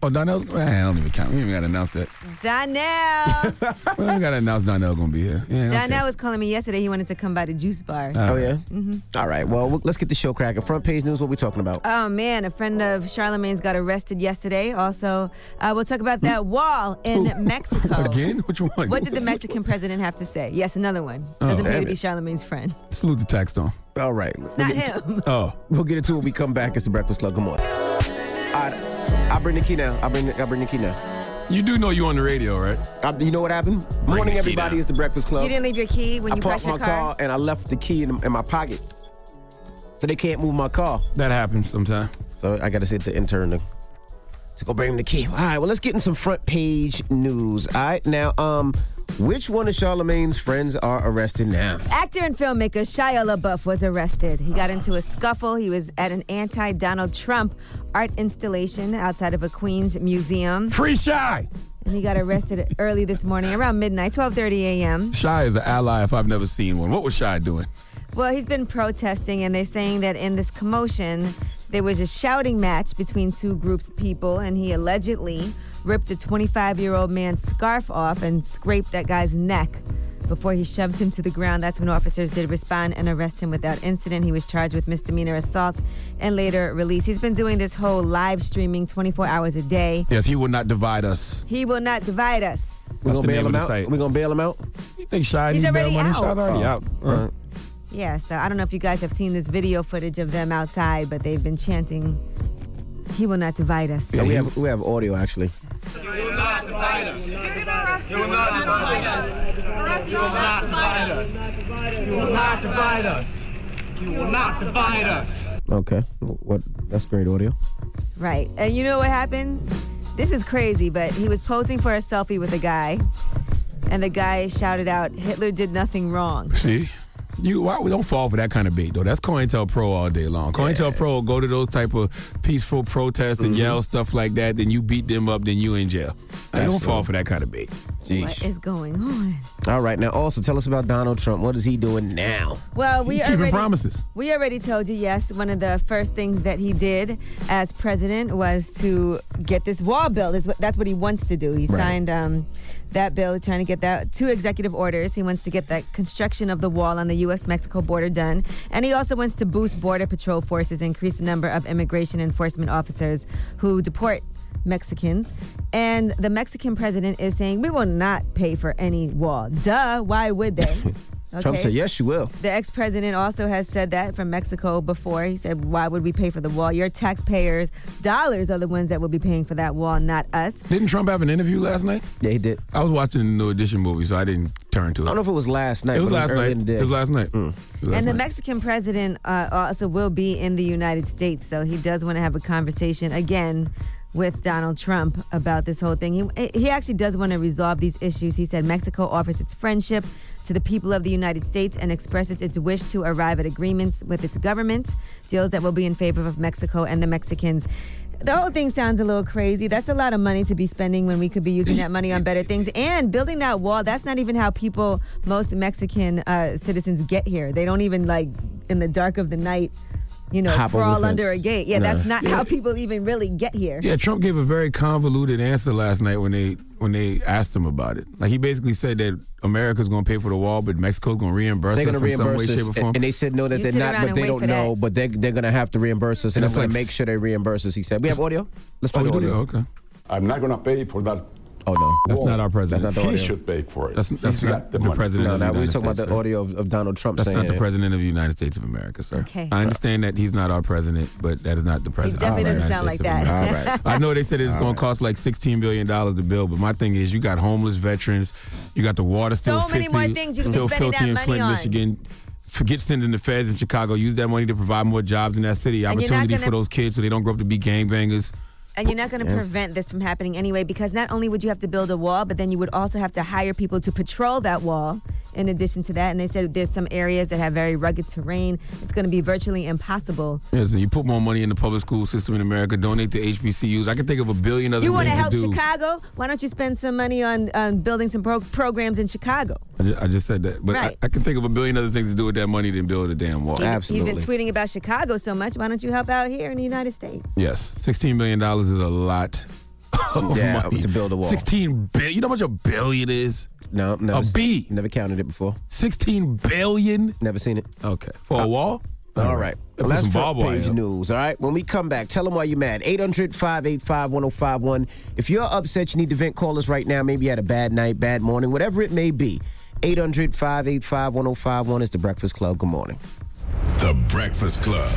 Oh, Donnell? Man, I don't even count. We ain't even got to announce that. Donnell. We ain't got to announce Donnell going to be here. Yeah, Donnell was calling me yesterday. He wanted to come by the juice bar. Oh, yeah? Mm-hmm. All right. Well, let's get the show cracking. Front page news, what we talking about? Oh, man. A friend of Charlamagne's got arrested yesterday. Also, we'll talk about that wall in Mexico. Again? Which one? What did the Mexican president have to say? Yes, another one. Doesn't appear to be Charlamagne's friend. Salute the tax on. All right. It's not him. We'll get into it when we come back. It's the Breakfast Club. Come on. All right. I'll bring the key now. I'll bring the key now. You do know you on the radio, right? You know what happened? Morning, everybody. It's the Breakfast Club. You didn't leave your key when you parked your car? I parked my car and I left the key in my pocket. So they can't move my car. That happens sometimes. So I got to sit the intern to go bring him the key. All right, well, let's get in some front page news. All right, now, which one of Charlamagne's friends are arrested now? Actor and filmmaker Shia LaBeouf was arrested. He got into a scuffle. He was at an anti-Donald Trump art installation outside of a Queens museum. Free Shy! And he got arrested early this morning, around midnight, 12:30 a.m. Shy is an ally if I've never seen one. What was Shy doing? Well, he's been protesting, and they're saying that in this commotion, there was a shouting match between two groups of people, and he allegedly ripped a 25-year-old man's scarf off and scraped that guy's neck before he shoved him to the ground. That's when officers did respond and arrest him without incident. He was charged with misdemeanor assault and later released. He's been doing this whole live streaming 24 hours a day. Yes, he will not divide us. He will not divide us. We're going to bail him out? We're going to bail him out? You think Shy He's needs already bail money? out. Shy's already out. All right. Yeah, so I don't know if you guys have seen this video footage of them outside, but they've been chanting, "He will not divide us." Yeah, we have audio, actually. You will not divide us. You will not divide us. You will not divide us. You will not divide us. You will not divide us. Okay, that's great audio. Right, and you know what happened? This is crazy, but he was posing for a selfie with a guy, and the guy shouted out, "Hitler did nothing wrong." See? We don't fall for that kind of bait, though. That's COINTELPRO all day long. COINTELPRO will go to those type of peaceful protests and yell stuff like that, then you beat them up, then you in jail. I don't fall for that kind of bait. Jeez. What is going on? All right, now also tell us about Donald Trump. What is he doing now? Well, He's keeping promises. We already told you, yes, one of the first things that he did as president was to get this wall built. That's what he wants to do. He signed that bill, trying to get that 2 executive orders. He wants to get that construction of the wall on the U.S.-Mexico border done. And he also wants to boost Border Patrol forces, increase the number of immigration enforcement officers who deport Mexicans. And the Mexican president is saying, we will not pay for any wall. Duh, why would they? Okay. Trump said, yes, you will. The ex-president also has said that from Mexico before. He said, why would we pay for the wall? Your taxpayers' dollars are the ones that will be paying for that wall, not us. Didn't Trump have an interview last night? Yeah, he did. I was watching the New Edition movie, so I didn't turn to it. I don't know if it was last night. It was last night. In the day. It was last night. And the Mexican president also will be in the United States, so he does want to have a conversation again with Donald Trump about this whole thing. He actually does want to resolve these issues. He said Mexico offers its friendship to the people of the United States and expresses its wish to arrive at agreements with its government, deals that will be in favor of Mexico and the Mexicans. The whole thing sounds a little crazy. That's a lot of money to be spending when we could be using that money on better things. And building that wall, that's not even how most Mexican citizens get here. They don't even, in the dark of the night, crawl under a gate. Yeah, that's not how people even really get here. Yeah, Trump gave a very convoluted answer last night when they asked him about it. Like, he basically said that America's going to pay for the wall, but Mexico's going to reimburse us in some way, shape, or form. And they said no, that they're not, but they don't know, but they're going to have to reimburse us, and I'm going to make sure they reimburse us, he said. We have audio? Let's play the audio. Okay. I'm not going to pay for that. Oh, no. That's not our president. That's not the audio. He should pay for it. That's not the president of the United we're States. talking about the audio of Donald Trump That's saying not the president of the United States of America, sir. Okay. I understand that he's not our president, but that is not the president. He definitely doesn't sound like that. All right. I know they said it's going to cost like $16 billion to build, but my thing is you got homeless veterans, you got the water still So many more things you can be still spending filthy that in money Flint, on. Michigan. Forget sending the feds in Chicago. Use that money to provide more jobs in that city. And you're not Opportunity gonna- for those kids so they don't grow up to be gangbangers. And you're not going to prevent this from happening anyway, because not only would you have to build a wall, but then you would also have to hire people to patrol that wall in addition to that. And they said there's some areas that have very rugged terrain. It's going to be virtually impossible. Yeah, so you put more money in the public school system in America, donate to HBCUs. I can think of a billion other You want things to help do. Chicago? Why don't you spend some money on building some programs in Chicago? I just said that. But Right. I can think of a billion other things to do with that money than build a damn wall. Absolutely. He's been tweeting about Chicago so much. Why don't you help out here in the United States? Yes, $16 million is a lot Yeah, to build a wall. 16 billion. You know how much a billion is? No, never. A B. Never counted it before. 16 billion? Never seen it. Okay. For a wall? All right. Put Well, that's some front barbed wire page up. news. All right. When we come back, tell them why you're mad. 800-585-1051. If you're upset, you need to vent. Call us right now. Maybe you had a bad night, bad morning, whatever it may be. 800-585-1051 is the Breakfast Club. Good morning. The Breakfast Club.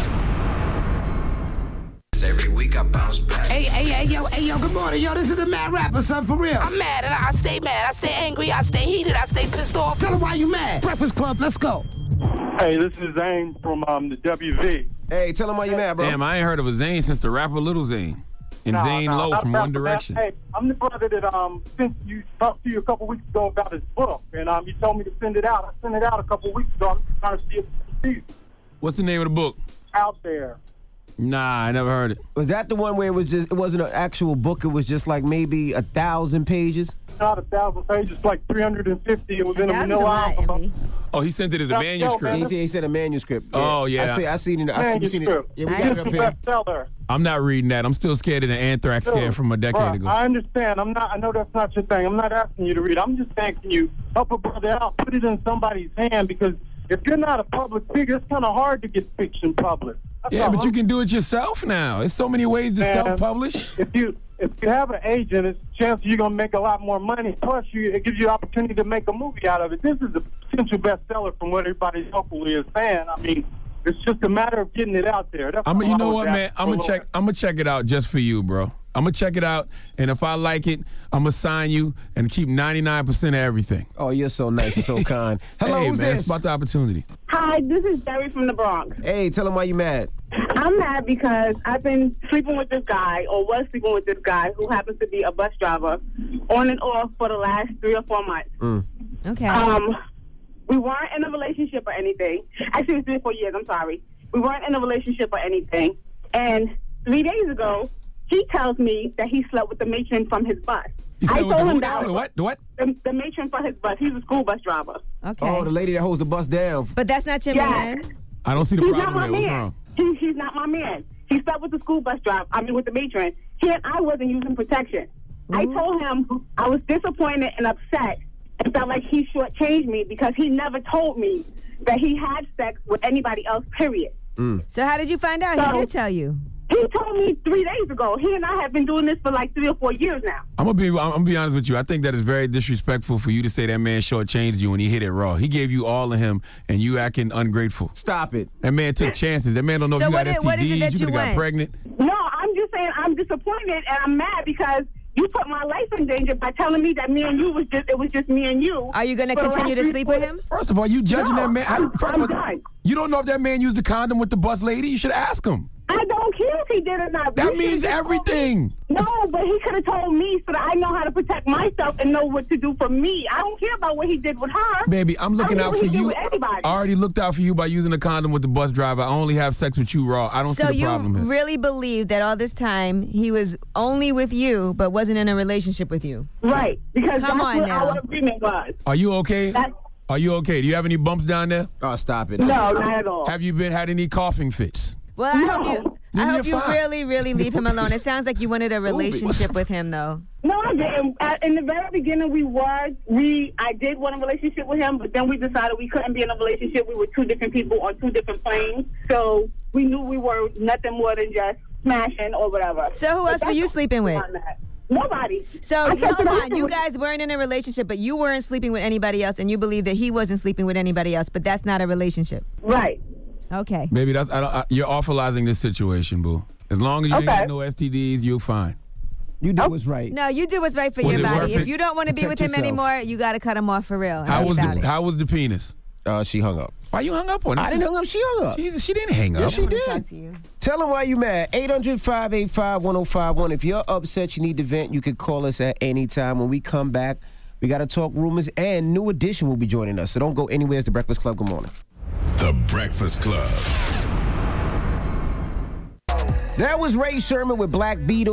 Every week I bounce back. Hey, yo, good morning. Yo, this is the Mad Rapper, son, for real. I'm mad, and I stay mad. I stay angry. I stay heated. I stay pissed off. Tell them why you mad. Breakfast Club, let's go. Hey, this is Zane from the WV. Hey, tell them why you mad, bro. Damn, I ain't heard of a Zane since the rapper Little Zane. And Zane Lowe from One Direction. Hey, I'm the brother that sent you talked to you a couple weeks ago about his book, and you told me to send it out. I sent it out a couple weeks ago. I'm trying to see if it's What's the name of the book? out there. Nah, I never heard it. Was that the one where it wasn't an actual book? It was just like maybe 1,000 pages? Not 1,000 pages, like 350. It was in a manila envelope. Oh, he sent it as a manuscript. He said a manuscript. Oh, yeah. I seen it. I seen it. Yeah, we got it up here. Bestseller. I'm not reading that. I'm still scared of the anthrax scare from a decade ago. I understand. I know that's not your thing. I'm not asking you to read. I'm just saying, can you help a brother out, put it in somebody's hand? Because if you're not a public figure, it's kind of hard to get fiction published. Yeah, but you can do it yourself now. There's so many ways to self-publish. If you have an agent, it's a chance you're going to make a lot more money. Plus, it gives you the opportunity to make a movie out of it. This is a potential bestseller from what everybody locally is saying. I mean, it's just a matter of getting it out there. You know what, man? I'm gonna check it out just for you, bro. I'm gonna check it out, and if I like it, I'm gonna sign you and keep 99% of everything. Oh, you're so nice and so kind. Hello, hey, who's man, this? It's about the opportunity. Hi, this is Jerry from the Bronx. Hey, tell him why you mad. I'm mad because I've been sleeping with this guy, or was sleeping with this guy, who happens to be a bus driver, on and off for the last 3 or 4 months. Okay. We weren't in a relationship or anything. Actually, it was 3 or 4 years. I'm sorry. We weren't in a relationship or anything. And 3 days ago, he tells me that he slept with the matron from his bus. I told him that. The what? The matron for his bus. He's a school bus driver. Okay. Oh, the lady that holds the bus down. But that's not your man. I don't see the He's problem not my there. What's man. wrong? He's not my man. He slept with the school bus driver. With the matron. He and I wasn't using protection. I told him I was disappointed and upset and felt like he shortchanged me because he never told me that he had sex with anybody else, period. So how did you find out? He did tell you. He told me 3 days ago. He and I have been doing this for like 3 or 4 years now. I'm gonna be honest with you. I think that is very disrespectful for you to say that man shortchanged you when he hit it raw. He gave you all of him, and you acting ungrateful. Stop it. That man took chances. That man don't know if you got STDs. What is it that you could you have got want? pregnant. No, I'm just saying I'm disappointed and I'm mad because you put my life in danger by telling me that me and you was just me and you. Are you going to continue to sleep with him? First of all, you judging that man. I'm done. You don't know if that man used the condom with the bus lady. You should ask him. I don't care if he did or not. That means everything. No, but he could have told me so that I know how to protect myself and know what to do for me. I don't care about what he did with her. Baby, I'm looking out for you. I Everybody. already looked out for you by using a condom with the bus driver. I only have sex with you raw. I don't see the problem So here. you really believe that all this time he was only with you but wasn't in a relationship with you? Right, because Come that's on what now. our agreement was. Are you okay? Are you okay? Do you have any bumps down there? Oh, stop it. No, not at all. Have you had any coughing fits? Well, I hope you fine. really, really leave him alone. It sounds like you wanted a relationship with him, though. No, I didn't. In the very beginning, I did want a relationship with him, but then we decided we couldn't be in a relationship. We were 2 different people on 2 different planes, so we knew we were nothing more than just smashing or whatever. So who else were you sleeping with? Nobody. So hold on, you guys weren't in a relationship, but you weren't sleeping with anybody else, and you believe that he wasn't sleeping with anybody else, but that's not a relationship. Right. Okay. Baby, you're awfulizing this situation, boo. As long as you ain't got no STDs, you're fine. You do what's right. No, you do what's right for Was your it body. worth If it? you don't want to be with him Protect yourself. anymore, you got to cut him off for real. How was the penis? She hung up. Why you hung up on us? I didn't hang up. She hung up. Jesus, she didn't hang up. Yes, she did. Talk to you. Tell them why you mad. 800-585-1051. If you're upset, you need to vent, you can call us at any time. When we come back, we got to talk rumors, and New Edition will be joining us. So don't go anywhere. It's The Breakfast Club. Good morning. The Breakfast Club. That was Ray Sherman with Black Beatles.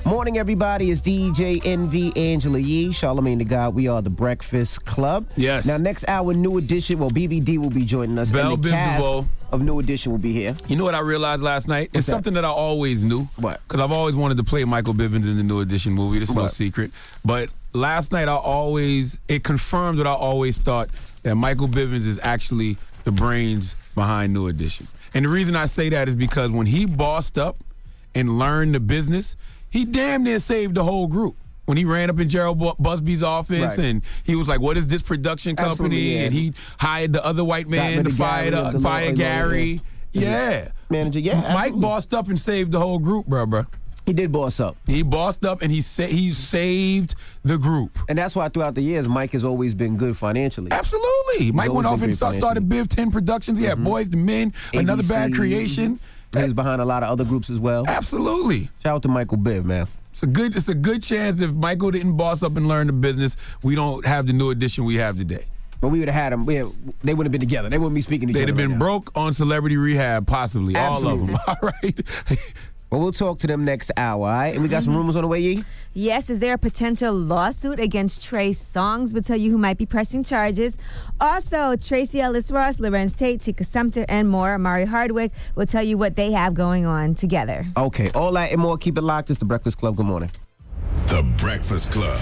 Morning, everybody. It's DJ NV, Angela Yee, Charlamagne the God. We are the Breakfast Club. Yes. Now, next hour, New Edition. Well, BBD will be joining us. Bell and the cast Biv of New Edition will be here. You know what I realized last night? What's It's that? something that I always knew. What? Because I've always wanted to play Michael Bivins in the New Edition movie. This is no What? secret. But last night, it confirmed what I always thought, that Michael Bivins is actually the brains behind New Edition. And the reason I say that is because when he bossed up and learned the business, he damn near saved the whole group. When he ran up in Gerald Busby's office and he was like, what is this production company? Absolutely, yeah. And he hired the other white man to fire Gary. Yeah. Manager, yeah. Mike absolutely. bossed up and saved the whole group, bro. He did boss up. He bossed up and he saved the group. And that's why throughout the years, Mike has always been good financially. Absolutely. Mike went off and started Biv 10 Productions. He had Boys to Men, Another Bad Creation. He was behind a lot of other groups as well. Absolutely. Shout out to Michael Biv, man. It's a good chance if Michael didn't boss up and learn the business, we don't have the New Edition we have today. But we would have had them. They wouldn't have been together. They wouldn't be speaking to each They'd other. have been right now. broke on Celebrity Rehab, possibly. Absolutely. All of them. All right. Well, we'll talk to them next hour, all right? And we got some rumors on the way, Yee? Yes, is there a potential lawsuit against Trey Songz? We'll tell you who might be pressing charges. Also, Tracy Ellis Ross, Lorenz Tate, Tika Sumpter, and more. Amari Hardwick will tell you what they have going on together. Okay, all that and more. Keep it locked. It's The Breakfast Club. Good morning. The Breakfast Club.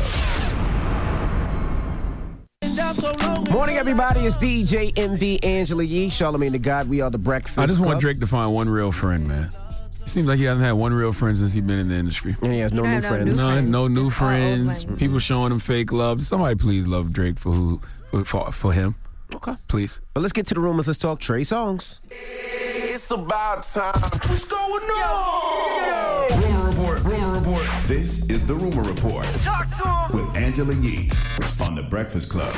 Morning, everybody. It's DJ NV, Angela Yee, Charlamagne the God. We are The Breakfast I just Club. want Drake to find one real friend, man. It seems like he hasn't had one real friend since he's been in the industry. And he has no new friends. No new friends. People showing him fake love. Somebody please love Drake for him. Okay. Please. But let's get to the rumors. Let's talk Trey Songz. It's about time. What's going on? Rumor report. This is the Rumor Report. Talk to him. With Angela Yee on The Breakfast Club.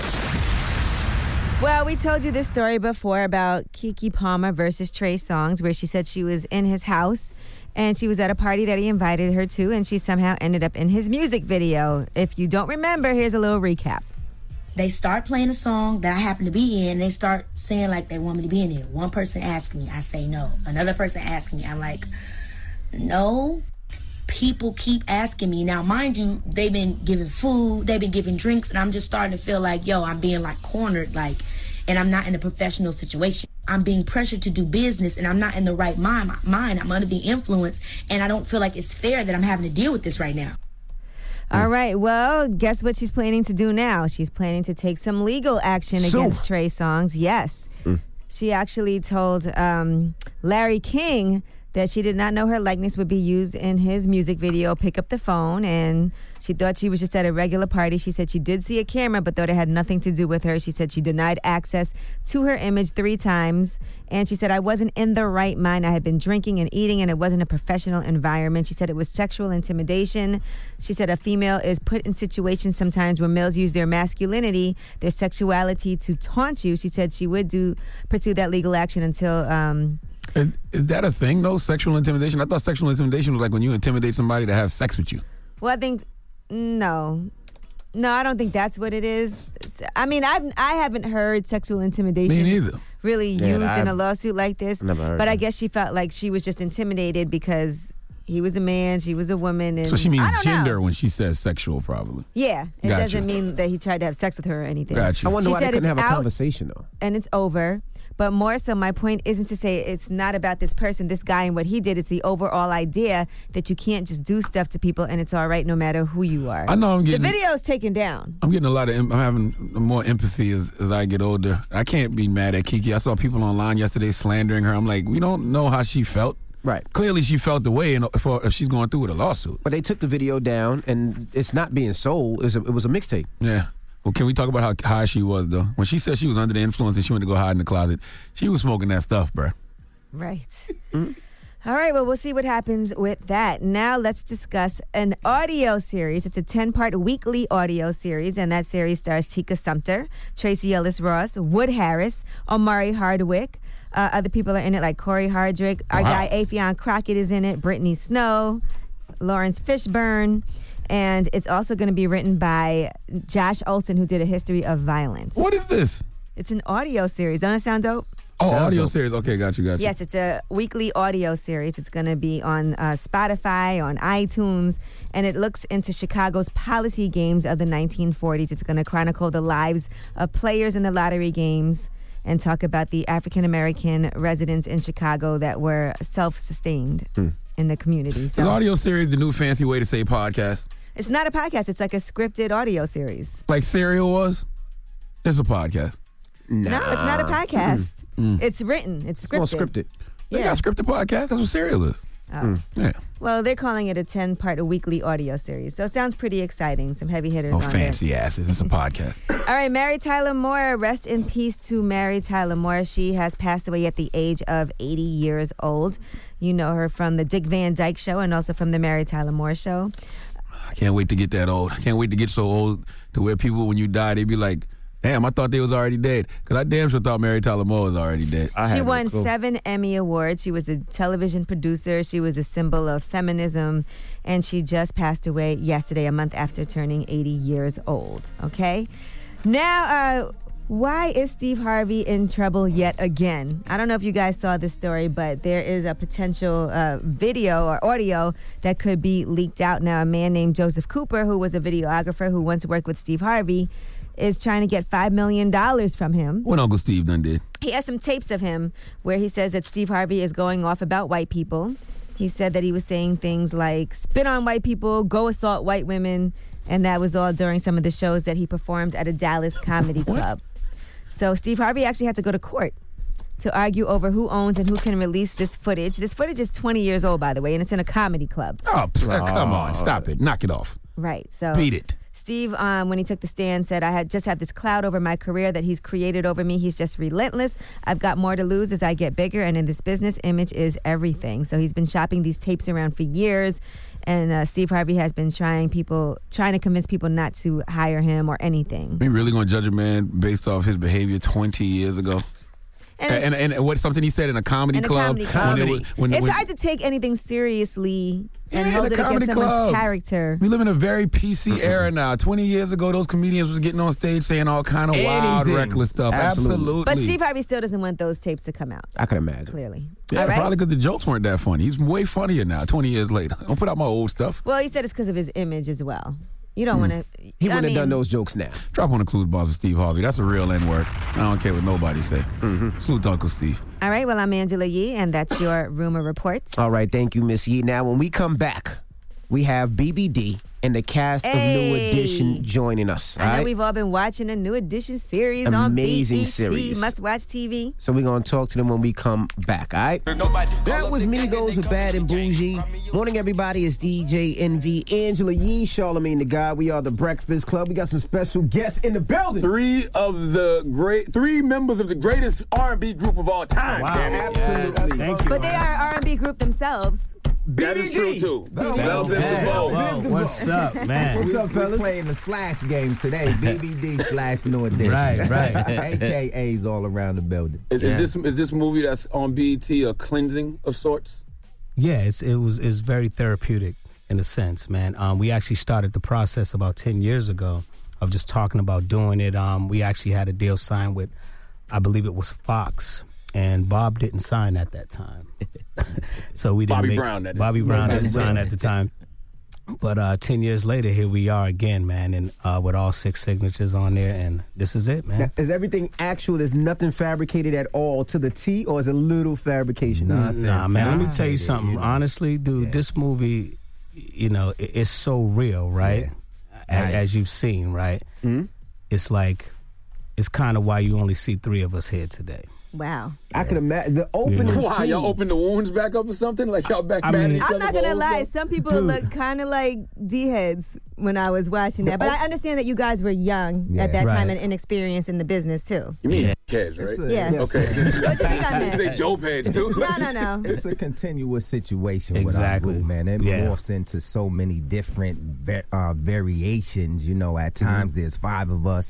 Well, we told you this story before about Keke Palmer versus Trey Songz, where she said she was in his house and she was at a party that he invited her to, and she somehow ended up in his music video. If you don't remember, here's a little recap. They start playing a song that I happen to be in. They start saying like they want me to be in it. One person asks me, I say no. Another person asks me, I'm like, no. People keep asking me. Now, mind you, they've been giving food, they've been giving drinks, and I'm just starting to feel like, yo, I'm being like cornered, like, and I'm not in a professional situation. I'm being pressured to do business, and I'm not in the right mind. I'm under the influence, and I don't feel like it's fair that I'm having to deal with this right now. All right, well, guess what she's planning to do now? She's planning to take some legal action against Trey Songz. Yes. She actually told Larry King that she did not know her likeness would be used in his music video. Pick up the phone, and she thought she was just at a regular party. She said she did see a camera, but thought it had nothing to do with her. She said she denied access to her image 3 times, and she said, I wasn't in the right mind. I had been drinking and eating, and it wasn't a professional environment. She said it was sexual intimidation. She said a female is put in situations sometimes where males use their masculinity, their sexuality to taunt you. She said she would pursue that legal action until... Is that a thing, though? Sexual intimidation? I thought sexual intimidation was like when you intimidate somebody to have sex with you. Well, I think no, I don't think that's what it is. I mean, I haven't heard sexual intimidation. Me neither. Really used in a lawsuit like this. Never heard but I that. guess she felt like she was just intimidated because he was a man, she was a woman, and So she means I don't gender know. when she says sexual, probably. Yeah, it Gotcha. doesn't mean that he tried to have sex with her or anything. Gotcha. I wonder She why they said couldn't have it's a out conversation, though. and it's over. But more so, my point isn't to say it's not about this person, this guy, and what he did. It's the overall idea that you can't just do stuff to people and it's all right no matter who you are. I know I'm getting... The video's taken down. I'm getting a lot of... I'm having more empathy as I get older. I can't be mad at Keke. I saw people online yesterday slandering her. I'm like, we don't know how she felt. Right. Clearly she felt the way if she's going through with a lawsuit. But they took the video down, and it's not being sold. It was a mixtape. Yeah. Well, can we talk about how high she was, though? When she said she was under the influence and she went to go hide in the closet, she was smoking that stuff, bruh. Right. All right, well, we'll see what happens with that. Now let's discuss an audio series. It's a 10-part weekly audio series, and that series stars Tika Sumpter, Tracy Ellis Ross, Wood Harris, Omari Hardwick. Other people are in it like Corey Hardrick. Our guy Afion Crockett is in it, Brittany Snow, Lawrence Fishburne. And it's also going to be written by Josh Olson, who did A History of Violence. What is this? It's an audio series. Don't it sound dope? Oh, audio series. Okay, got you. Yes, it's a weekly audio series. It's going to be on Spotify, on iTunes, and it looks into Chicago's policy games of the 1940s. It's going to chronicle the lives of players in the lottery games and talk about the African-American residents in Chicago that were self-sustained in the community. So, is audio series the new fancy way to say podcast? It's not a podcast. It's like a scripted audio series. Like Serial was? It's a podcast. No, it's not a podcast. It's written. It's scripted. It's all scripted. They got scripted podcast. That's what Serial is. Oh. Yeah. Well, they're calling it a 10-part weekly audio series. So it sounds pretty exciting. Some heavy hitters on there. Fancy asses. It's a podcast. All right, Mary Tyler Moore. Rest in peace to Mary Tyler Moore. She has passed away at the age of 80 years old. You know her from the Dick Van Dyke Show and also from the Mary Tyler Moore Show. I can't wait to get that old. I can't wait to get so old to where people, when you die, they be like, damn, I thought they was already dead. Because I damn sure thought Mary Tyler Moore was already dead. She won 7 Emmy Awards. She was a television producer. She was a symbol of feminism. And she just passed away yesterday, a month after turning 80 years old. Okay? Now, why is Steve Harvey in trouble yet again? I don't know if you guys saw this story, but there is a potential video or audio that could be leaked out. Now, a man named Joseph Cooper, who was a videographer who once worked with Steve Harvey, is trying to get $5 million from him. What Uncle Steve done did? He has some tapes of him where he says that Steve Harvey is going off about white people. He said that he was saying things like, spit on white people, go assault white women, and that was all during some of the shows that he performed at a Dallas comedy club. So Steve Harvey actually had to go to court to argue over who owns and who can release this footage. This footage is 20 years old, by the way, and it's in a comedy club. Oh, come on. Stop it. Knock it off. Right. So beat it. Steve, when he took the stand, said, I just have this cloud over my career that he's created over me. He's just relentless. I've got more to lose as I get bigger, and in this business, image is everything. So he's been shopping these tapes around for years, and Steve Harvey has been trying to convince people not to hire him or anything. Are you really going to judge a man based off his behavior 20 years ago? And what something he said in a comedy club? It's hard to take anything seriously and hold it against someone's character. We live in a very PC era now. 20 years ago, those comedians was getting on stage saying all kind of wild, reckless stuff. Absolutely. But Steve Harvey still doesn't want those tapes to come out. I can imagine. Clearly. Yeah, all right? Probably because the jokes weren't that funny. He's way funnier now, 20 years later. Don't put out my old stuff. Well, he said it's because of his image as well. You don't want to... He wouldn't have done those jokes now. Drop on the clues bombs with Steve Harvey. That's a real N-word. I don't care what nobody say. Salute to Uncle Steve. All right, well, I'm Angela Yee, and that's your Rumor Report. All right, thank you, Miss Yee. Now, when we come back, we have BBD and the cast of New Edition joining us. I know we've all been watching the New Edition series on BET, series. must-watch TV. So we're going to talk to them when we come back, all right? That was Migos with Bad and Bougie. Morning, everybody. It's DJ NV, Angela Yee, Charlamagne the God. We are the Breakfast Club. We got some special guests in the building. Three members of the greatest R&B group of all time. Wow. Absolutely. Thank you. But they are an R&B group themselves. That is true, too. What's up, man? What's up, fellas? We're playing the Slash game today. BBD / New Edition. Right. AKAs all around the building. Is this movie that's on BET a cleansing of sorts? Yeah, it's very therapeutic in a sense, man. We actually started the process about 10 years ago of just talking about doing it. We actually had a deal signed with, I believe it was Fox. And Bob didn't sign at that time. So we didn't Bobby Brown didn't sign at the time. But 10 years later, here we are again, man, and with all 6 signatures on there, and this is it, man. Now, is everything actual? There's nothing fabricated at all to the T, or is it a little fabrication? Nah, man, let me tell you something. Honestly, dude, this movie, it's so real, right? Yeah. As you've seen, right? Mm-hmm. It's like, it's kind of why you only see 3 of us here today. Wow. I can imagine the opening scene. Y'all open the wounds back up or something? Like y'all back mad at each other? I'm not going to lie. Some people look kind of like D-heads when I was watching that. But I understand that you guys were young at that time and inexperienced in the business, too. You mean heads, right? Yeah. Okay. What did you got, man? They dope heads, too. No. It's a continuous situation with our group, man. It morphs into so many different variations. At times there's 5 of us.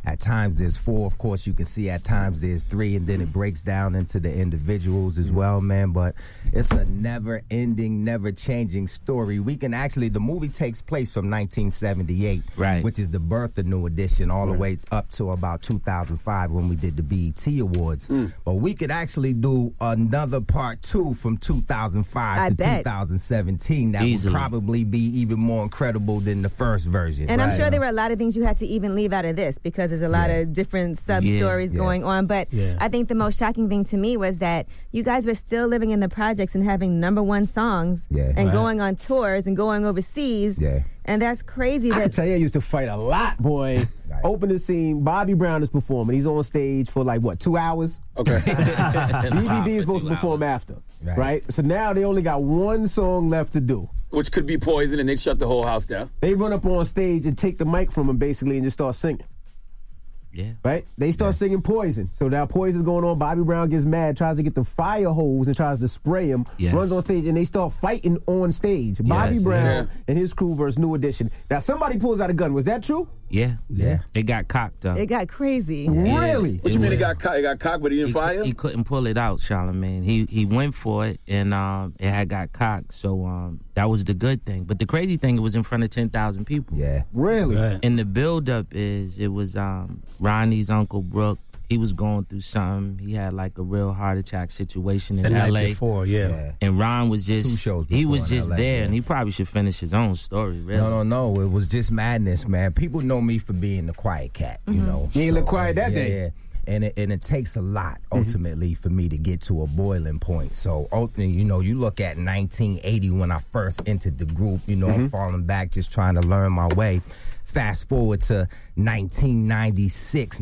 At times there's 4, of course you can see at times there's 3, and then it breaks down into the individuals as well, man. But it's a never-ending, never-changing story. We can actually, the movie takes place from 1978, right, which is the birth of New Edition, all the way up to about 2005 when we did the BET Awards. But we could actually do another part 2 from 2005 to 2017 that would probably be even more incredible than the first version. And I'm sure there were a lot of things you had to even leave out of this because there's a lot of different sub-stories going on. But I think the most shocking thing to me was that you guys were still living in the projects and having #1 songs and going on tours and going overseas. And that's crazy. I can tell you I used to fight a lot, boy. Opening scene, Bobby Brown is performing. He's on stage for 2 hours? Okay. BBD is supposed to perform after, right? So now they only got 1 song left to do. Which could be Poison, and they shut the whole house down. They run up on stage and take the mic from him, basically, and just start singing. Yeah. Right? They start singing Poison. So now Poison's going on. Bobby Brown gets mad, tries to get the fire hose and tries to spray him. Runs on stage, and they start fighting on stage. Bobby Brown and his crew versus New Edition. Now, somebody pulls out a gun. Was that true? Yeah. It got cocked up. It got crazy. Really? What you mean it got cocked? It got cocked, but he didn't fire? He couldn't pull it out, Charlamagne. He went for it, and it had got cocked. So that was the good thing. But the crazy thing, it was in front of 10,000 people. Yeah. Really? Right. And the build-up it was Ronnie's Uncle Brooke. He was going through something. He had a real heart attack situation in the L.A. night before, And Ron was just, 2 shows he was in just LA, there, and he probably should finish his own story, really. No. It was just madness, man. People know me for being the quiet cat, you know. You ain't look quiet that day. Yeah. And it takes a lot, ultimately, for me to get to a boiling point. So, ultimately, you look at 1980 when I first entered the group, I'm falling back just trying to learn my way. Fast forward to 1996,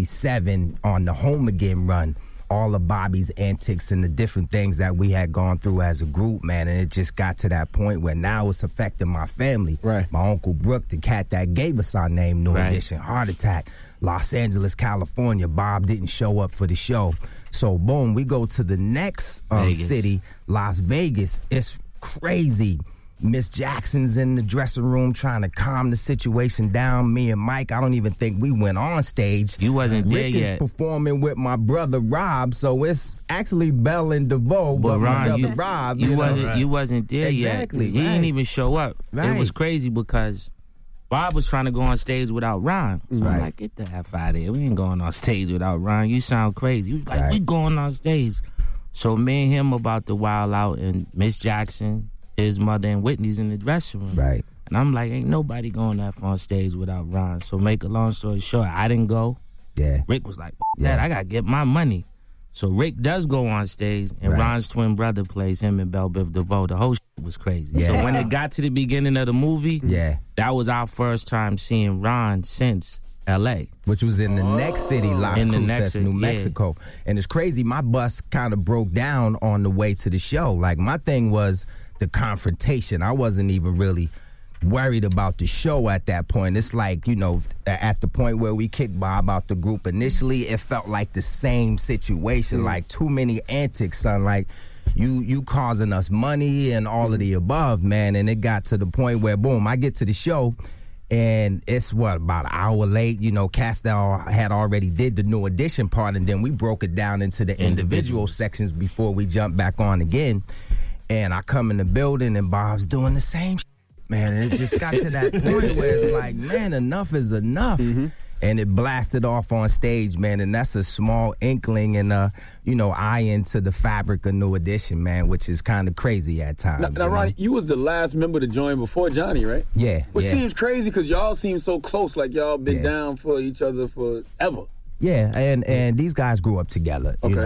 97 on the Home Again run. All of Bobby's antics and the different things that we had gone through as a group, man, and it just got to that point where now it's affecting my family. Right. My Uncle Brooke, the cat that gave us our name, New Edition, heart attack. Los Angeles, California, Bob didn't show up for the show. So, boom, we go to the next city, Las Vegas. It's crazy. Miss Jackson's in the dressing room trying to calm the situation down. Me and Mike, I don't even think we went on stage. You wasn't there Rick yet. is performing with my brother Rob, so it's actually Bell and DeVoe, but my brother Rob. You wasn't there yet. Exactly. He didn't even show up. Right. It was crazy because Bob was trying to go on stage without Ron. So I'm like, get the F out of here. We ain't going on stage without Ron. You sound crazy. He was like, we going on stage. So me and him about to wild out, and Miss Jackson, his mother, and Whitney's in the dressing room. Right. And I'm like, ain't nobody going that far on stage without Ron. So make a long story short, I didn't go. Yeah. Rick was like, Dad, I got to get my money. So Rick does go on stage, and Ron's twin brother plays him and Bell Biv DeVoe. The whole shit was crazy. Yeah. So when it got to the beginning of the movie, that was our first time seeing Ron since L.A. Which was in the next city, Las Cruces, New Mexico. And it's crazy, my bus kind of broke down on the way to the show. Like, my thing was the confrontation. I wasn't even really worried about the show at that point. It's like, at the point where we kicked Bob out the group initially, it felt like the same situation, like too many antics, son. Like, you causing us money and all of the above, man. And it got to the point where, boom, I get to the show, and it's about an hour late. Castell had already did the New Edition part, and then we broke it down into the individual sections before we jumped back on again. And I come in the building, and Bob's doing the same shit, man. And it just got to that point where it's like, man, enough is enough. And it blasted off on stage, man. And that's a small inkling and, eye into the fabric of New Edition, man, which is kind of crazy at times. Now Ronnie, you was the last member to join before Johnny, right? Yeah. Which seems crazy because y'all seem so close, like y'all been down for each other forever. Yeah, and these guys grew up together, Okay.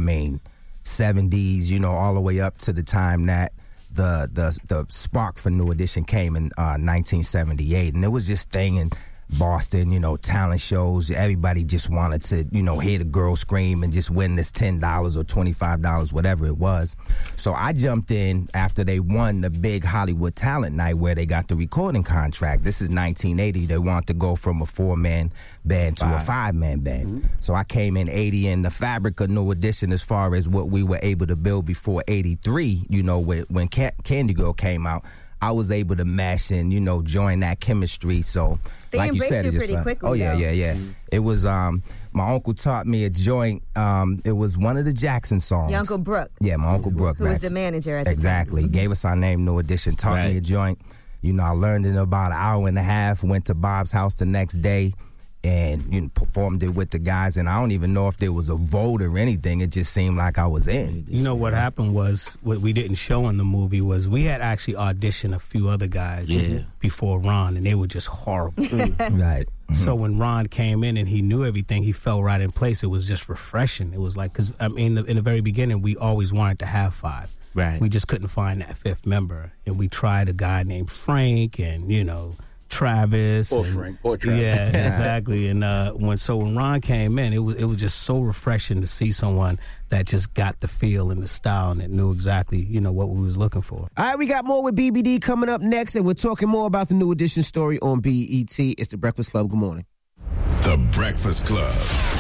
70s, all the way up to the time that the spark for New Edition came in 1978. And it was just thing in Boston, talent shows. Everybody just wanted to, hear the girl scream and just win this $10 or $25, whatever it was. So I jumped in after they won the big Hollywood Talent Night where they got the recording contract. This is 1980. They wanted to go from a 4-man band to a 5-man band. So I came in 80 in the fabric of New Edition as far as what we were able to build before 83, when Candy Girl came out. I was able to mesh and, join that chemistry. So, they like you said, you pretty quickly. Oh, yeah. Mm-hmm. It was, my uncle taught me a joint. It was one of the Jackson songs. Your Uncle Brooke. Yeah, my Uncle Brooke. Who was the manager at the Exactly. time. Gave us our name, New Edition, taught me a joint. I learned it in about an hour and a half, went to Bob's house the next day, and performed it with the guys. And I don't even know if there was a vote or anything. It just seemed like I was in. What happened was, what we didn't show in the movie was we had actually auditioned a few other guys before Ron, and they were just horrible. Right. Mm-hmm. So when Ron came in and he knew everything, he fell right in place. It was just refreshing. It was like, because in the very beginning, we always wanted to have 5. Right. We just couldn't find that 5th member. And we tried a guy named Frank and, Travis. Poor Frank. Poor Travis. Yeah, exactly. And when Ron came in, it was just so refreshing to see someone that just got the feel and the style and that knew exactly, what we was looking for. All right, we got more with BBD coming up next, and we're talking more about the New Edition story on BET. It's The Breakfast Club. Good morning. The Breakfast Club.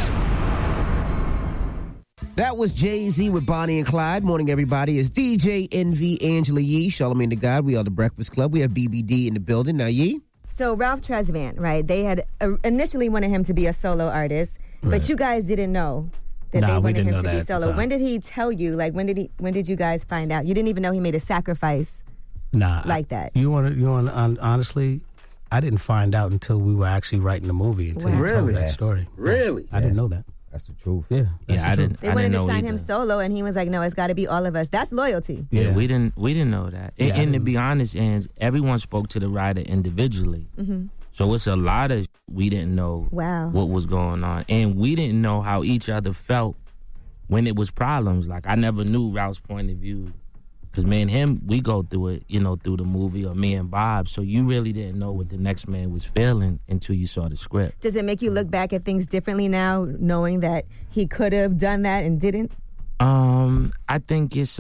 That was Jay-Z with Bonnie and Clyde. Morning, everybody. It's DJ Envy, Angela Yee, Charlamagne the God. We are The Breakfast Club. We have BBD in the building. Now, Yee? So Ralph Tresvant, right? They had initially wanted him to be a solo artist, but you guys didn't know that they wanted him to be solo. When did he tell you? Like, when did you guys find out? You didn't even know he made a sacrifice like that. You want to honestly, I didn't find out until we were actually writing the movie, until you told that story. Really? I didn't know that. That's the truth. Yeah. I didn't. They wanted to sign him solo, and he was like, "No, it's got to be all of us." That's loyalty. Yeah, we didn't know that. And to be honest, and everyone spoke to the writer individually. Mm-hmm. So it's a lot of we didn't know what was going on, and we didn't know how each other felt when it was problems. Like I never knew Ralph's point of view. Because me and him, we go through it, through the movie, or me and Bob. So you really didn't know what the next man was feeling until you saw the script. Does it make you look back at things differently now, knowing that he could have done that and didn't? I think it's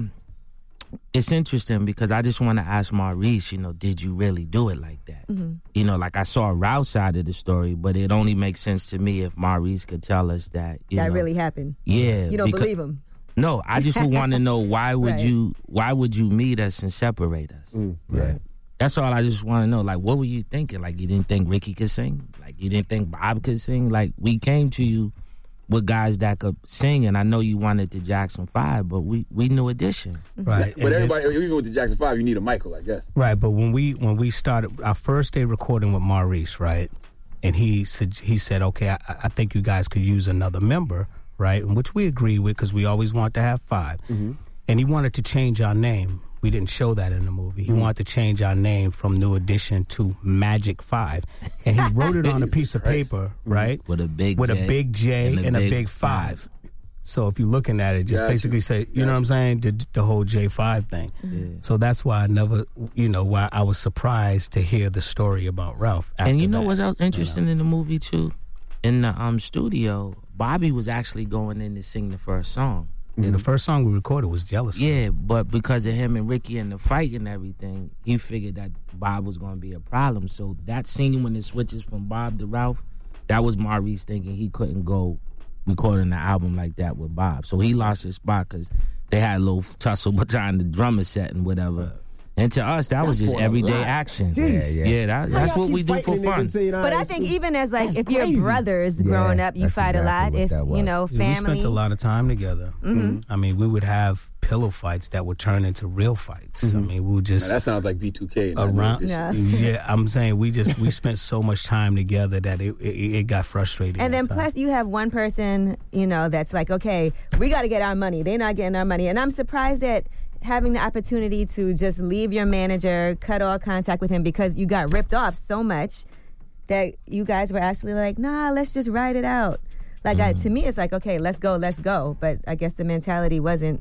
interesting because I just want to ask Maurice, did you really do it like that? Mm-hmm. Like I saw Ralph's side of the story, but it only makes sense to me if Maurice could tell us that. That really happened. Yeah. You don't believe him? No, I just would want to know why would you meet us and separate us? Right. That's all I just want to know. Like, what were you thinking? Like, you didn't think Ricky could sing? Like, you didn't think Bob could sing? Like, we came to you with guys that could sing, and I know you wanted the Jackson 5, but we New Edition. Right. But everybody, even with the Jackson 5, you need a Michael, I guess. Right, but when we started our first day recording with Maurice, right, and he said, okay, I think you guys could use another member, right, which we agreed with because we always want to have 5. Mm-hmm. And he wanted to change our name. We didn't show that in the movie. He wanted to change our name from New Edition to Magic 5. And he wrote it on a piece of paper, right? With a big J and a big 5. So if you're looking at it, just basically say, you know what I'm saying? The whole J5 thing. Yeah. So that's why I never, why I was surprised to hear the story about Ralph. And you know what else interesting in the movie, too? In the studio, Bobby was actually going in to sing the first song. Yeah, the first song we recorded was Jealous. Yeah, but because of him and Ricky and the fight and everything, he figured that Bob was going to be a problem. So that scene when it switches from Bob to Ralph, that was Maurice thinking he couldn't go recording the album like that with Bob. So he lost his spot because they had a little tussle behind the drummer set and whatever. And to us, that was just everyday action. That's what we do for fun. But I think even as if you're brothers growing up, you fight exactly a lot. If family. We spent a lot of time together. Mm-hmm. I mean, we would have pillow fights that would turn into real fights. Mm-hmm. I mean, we would just now, that sounds like B2K. Around, I'm saying we spent so much time together that it got frustrating. And then plus you have one person, that's like, okay, we got to get our money. They're not getting our money, and I'm surprised that having the opportunity to just leave your manager, cut all contact with him because you got ripped off so much that you guys were actually like, nah, let's just ride it out. To me, it's like, okay, let's go. But I guess the mentality wasn't.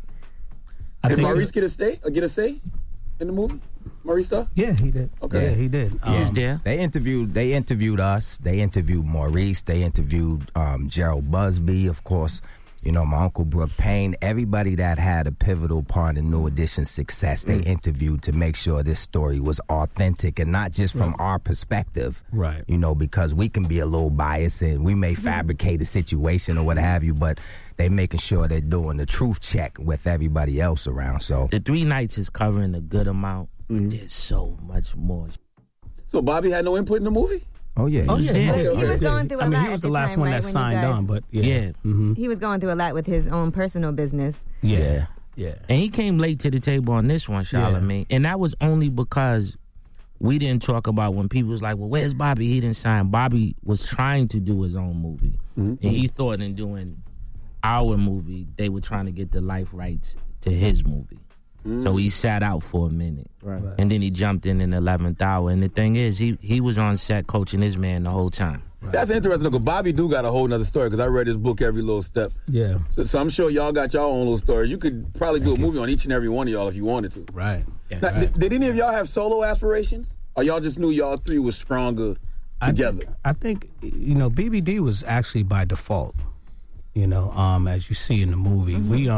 Did Maurice get a say in the movie? Maurice stuff? Yeah, he did. Okay. Yeah, he did. They interviewed us. They interviewed Maurice. They interviewed Gerald Busby, of course. My Uncle Brooke Payne, everybody that had a pivotal part in New Edition's success, they interviewed to make sure this story was authentic and not just from our perspective. Right. Because we can be a little biased and we may fabricate a situation or what have you, but they making sure they're doing the truth check with everybody else around. So the 3 nights is covering a good amount There's so much more. So Bobby had no input in the movie? Oh, yeah. He was going through a lot. He was the last one that signed on, but yeah. He was going through a lot with his own personal business. Yeah. And he came late to the table on this one, Charlamagne. And that was only because we didn't talk about when people was like, well, where's Bobby? He didn't sign. Bobby was trying to do his own movie. And he thought in doing our movie, they were trying to get the life rights to his movie. So he sat out for a minute. Right. And then he jumped in the 11th hour. And the thing is, he was on set coaching his man the whole time. Right. That's interesting, because Bobby do got a whole nother story, because I read his book every little step. Yeah. So I'm sure y'all got y'all own little stories. You could probably do a movie on each and every one of y'all if you wanted to. Right. Yeah, now, did any of y'all have solo aspirations? Or y'all just knew y'all three was stronger together? I think, BBD was actually by default. As you see in the movie. We,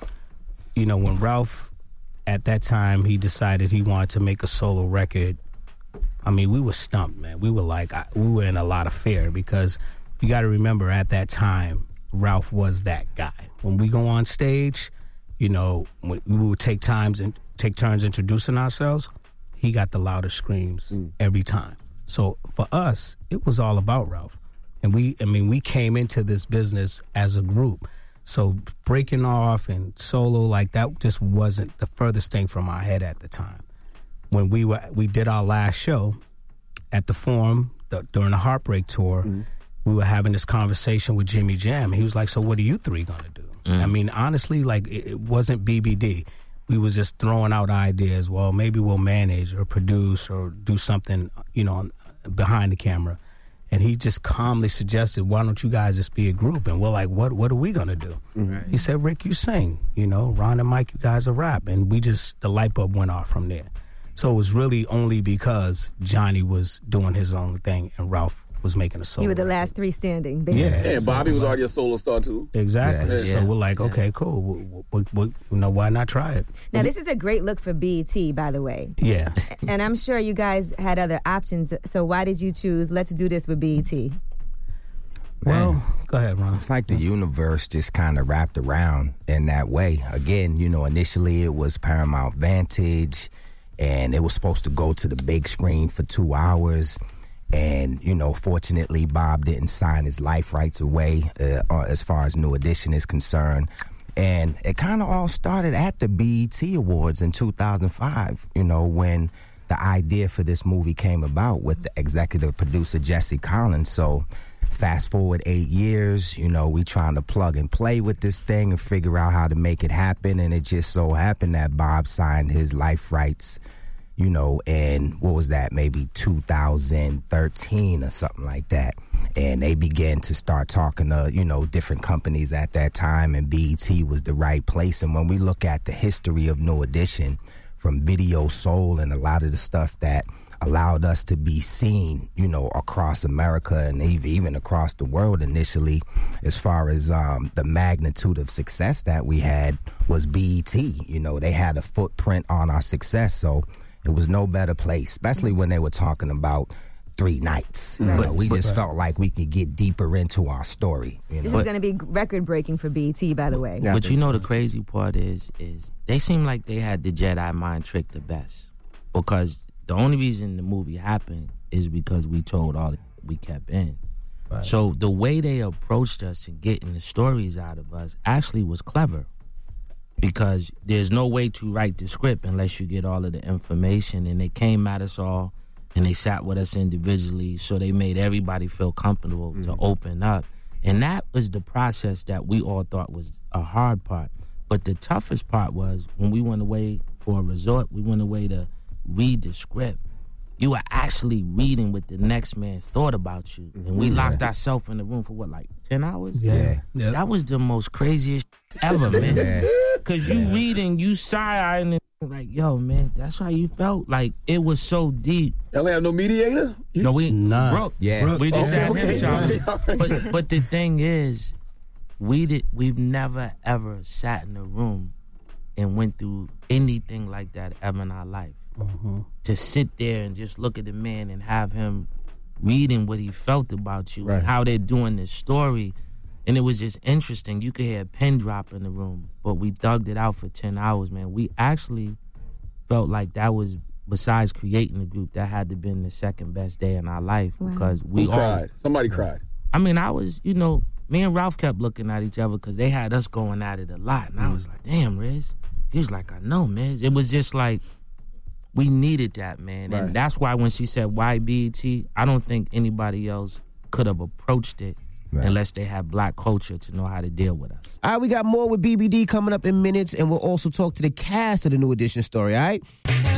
when Ralph, at that time, he decided he wanted to make a solo record. I mean, we were stumped, man. We were we were in a lot of fear, because you got to remember, at that time, Ralph was that guy. When we go on stage, we would take turns introducing ourselves. He got the loudest screams every time. So for us, it was all about Ralph. And we came into this business as a group. So breaking off and solo, like, that just wasn't the furthest thing from our head at the time. When we did our last show at the Forum during the Heartbreak tour, we were having this conversation with Jimmy Jam. He was like, so what are you three going to do? I mean, honestly, like, it wasn't BBD. We was just throwing out ideas. Well, maybe we'll manage or produce or do something, behind the camera. And he just calmly suggested, why don't you guys just be a group? And we're like, what are we going to do? Right. He said, Rick, you sing. Ron and Mike, you guys are rap. And the light bulb went off from there. So it was really only because Johnny was doing his own thing and Ralph was making a solo. You were the last three standing, basically. Yeah, and Bobby was already a solo star, too. Exactly. So we're like, okay, cool. Why not try it? Now, this is a great look for BET, by the way. Yeah. And I'm sure you guys had other options. So why did you choose, let's do this with BET? Well, go ahead, Ron. It's like the universe just kind of wrapped around in that way. Again, initially it was Paramount Vantage, and it was supposed to go to the big screen for 2 hours. And, fortunately, Bob didn't sign his life rights away as far as New Edition is concerned. And it kind of all started at the BET Awards in 2005, when the idea for this movie came about with the executive producer, Jesse Collins. So fast forward 8 years, we trying to plug and play with this thing and figure out how to make it happen. And it just so happened that Bob signed his life rights, and what was that, maybe 2013 or something like that. And they began to start talking to, different companies at that time, and BET was the right place. And when we look at the history of New Edition, from Video Soul and a lot of the stuff that allowed us to be seen, across America and even across the world initially, as far as the magnitude of success that we had, was BET. They had a footprint on our success, so it was no better place, especially when they were talking about 3 nights. But we just felt like we could get deeper into our story. This is going to be record-breaking for BET, by the way. But the crazy part is they seem like they had the Jedi mind trick the best. Because the only reason the movie happened is because we told all that we kept in. Right. So the way they approached us and getting the stories out of us actually was clever. Because there's no way to write the script unless you get all of the information. And they came at us all, and they sat with us individually, so they made everybody feel comfortable to open up. And that was the process that we all thought was a hard part. But the toughest part was when we went away for a resort, we went away to read the script. You were actually reading what the next man thought about you. And we locked ourselves in the room for 10 hours? Yeah. That was the most craziest ever, man. Because you reading, you side-eyeing, like, yo, man, that's how you felt. Like, it was so deep. Y'all have no mediator? No, we Brooke. Yeah. We just had him. But the thing is, we've never, ever sat in a room and went through anything like that ever in our life. To sit there and just look at the man and have him reading what he felt about you and how they're doing this story. And it was just interesting. You could hear a pin drop in the room, but we thugged it out for 10 hours, man. We actually felt like that was besides creating the group, that had to been the second best day in our life because we Who cried? Somebody cried. I mean, I was, you know, me and Ralph kept looking at each other because they had us going at it a lot. And I was like, damn, Riz. He was like, I know, man. It was just like, we needed that, man. And that's why when she said, why BET, I don't think anybody else could have approached it unless they had black culture to know how to deal with us. All right, we got more with BBD coming up in minutes, and we'll also talk to the cast of the New Edition story, all right?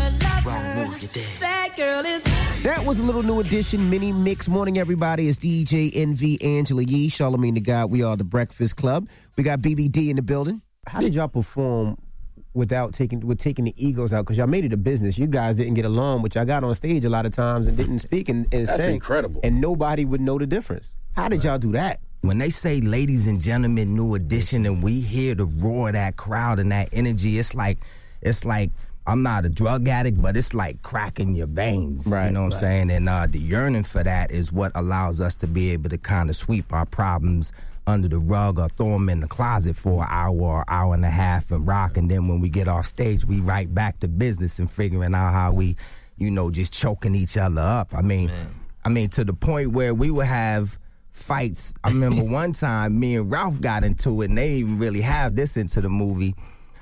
That was a little New Edition mini mix. Morning, everybody. It's DJ Envy, Angela Yee, Charlamagne the God. We are the Breakfast Club. We got BBD in the building. How did y'all perform without taking the egos out? Because y'all made it a business. You guys didn't get along, but y'all got on stage a lot of times and didn't speak and That's sing. incredible. And nobody would know the difference. How did y'all do that? When they say, ladies and gentlemen, New Edition, and we hear the roar of that crowd and that energy, it's like I'm not a drug addict, but it's like cracking your veins. Right, you know what I'm saying? And the yearning for that is what allows us to be able to kind of sweep our problems under the rug or throw them in the closet for an hour or hour and a half and rock. And then when we get off stage, we right back to business and figuring out how we, you know, just choking each other up. I mean, to the point where we would have fights. I remember one time me and Ralph got into it, and they didn't even really have this into the movie.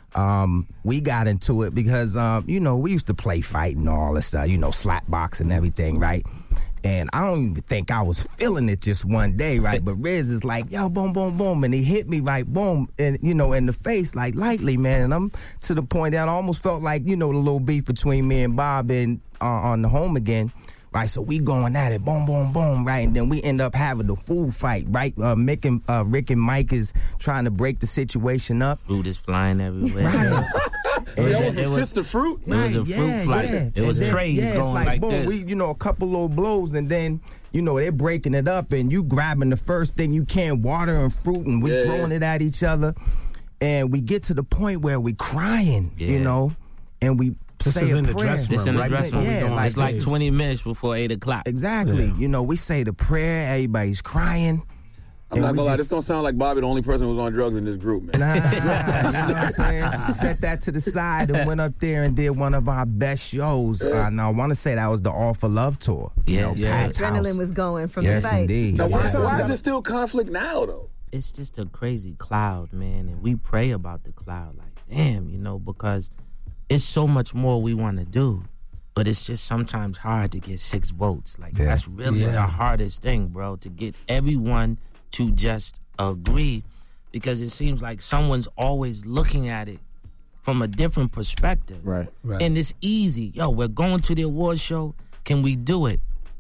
We got into it because, you know, we used to play fight and all this stuff, you know, slap box and everything, right? And I don't even think I was feeling it just one day, right? But Riz is like, yo, boom, boom, boom. And he hit me right, boom, and, you know, in the face, like, lightly, man. And I'm to the point that I almost felt like, you know, the little beef between me and Bob and on the Home Again. Right, so we going at it, boom, boom, boom, right, and then we end up having the food fight, right? Rick and Mike is trying to break the situation up. Food is flying everywhere. Right. It was a fist of fruit? It was a fruit fight. Yeah. It was trays going like boom, this. We, you know, a couple little blows, and then, you know, they're breaking it up, and you grabbing the first thing you can, water and fruit, and we throwing it at each other. And we get to the point where we crying, you know, and we say a prayer. It's in the dressing room. Yeah, it's like 20 minutes before 8 o'clock. Exactly. Yeah. You know, we say the prayer, everybody's crying. I'm not gonna lie, this don't sound like Bobby, the only person who was on drugs in this group, man. Nah, you know what I'm saying? Set that to the side and went up there and did one of our best shows. Now, I want to say that was the All for Love tour. Adrenaline was going from the fight. Indeed. Now, why is there still conflict now, though? It's just a crazy cloud, man, and we pray about the cloud. Like, damn, you know, because it's so much more we want to do, but it's just sometimes hard to get 6 votes. Like, that's really the hardest thing, bro, to get everyone to just agree, because it seems like someone's always looking at it from a different perspective. Right. And it's easy. Yo, we're going to the award show. Can we do it?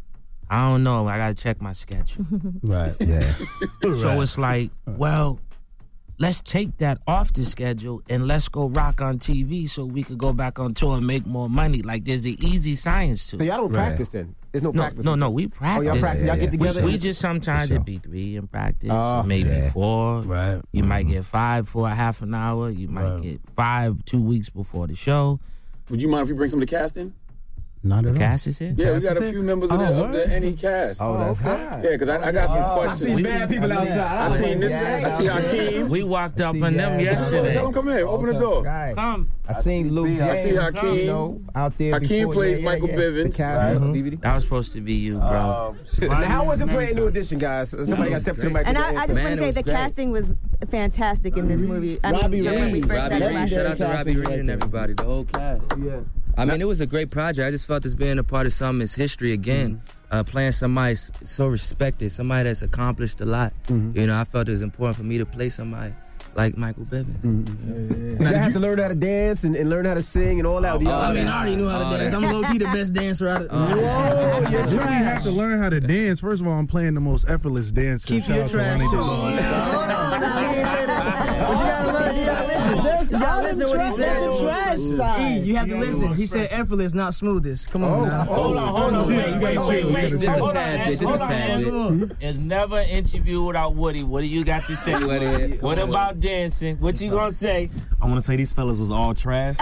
I don't know. I got to check my schedule. Right. Yeah. So it's like, well, let's take that off the schedule and let's go rock on TV so we could go back on tour and make more money. Like, there's an easy science to it. So y'all don't practice then? There's no practice? No, we practice. Oh, y'all practice? Y'all get together? We just sometimes it be 3 in practice, maybe 4. Right. You might get 5 for a half an hour. You might get 5 2 weeks before the show. Would you mind if we bring some of the cast in? Not at all. Cast is here? Yeah, we got a few members of the NE cast. Oh, that's hot. Yeah, because I got some questions. I see bad people outside. I seen this. I see Hakeem. We walked up on them yesterday. Tell them come in. Open the door. Come. I seen Lou James. I see Hakeem. You know, out there. Hakeem before. played Michael Bivins. The cast DVD. That was supposed to be you, bro. Now, how was it playing New Edition, guys? Somebody got to step to the mic. And I just want to say the casting was fantastic in this movie. I mean, Robbie when we Reed. first started watching Shout out to Robbie Reed and everybody, the whole cast. Yeah. I mean, it was a great project. I just felt as being a part of something is history again. Playing somebody so respected, somebody that's accomplished a lot. You know, I felt it was important for me to play somebody like Michael Bivins. Now, you have to learn how to dance and learn how to sing and all that. I mean, I already knew how to dance. I'm low-key the best dancer out of Whoa, you're You trash. have to learn how to dance. First of all, I'm playing the most effortless dance. Keep your trash too. Hold on, now, he ain't say that. But you gotta learn, you gotta listen. You gotta listen what he said. Trash side. You have to listen. He said effortless, not smoothest. Come on now. Hold on. Wait. Just a tad bit. It's never an interview without Woody. What do you got to say? What about dancing? What you gonna say? I want to say these fellas was all trash.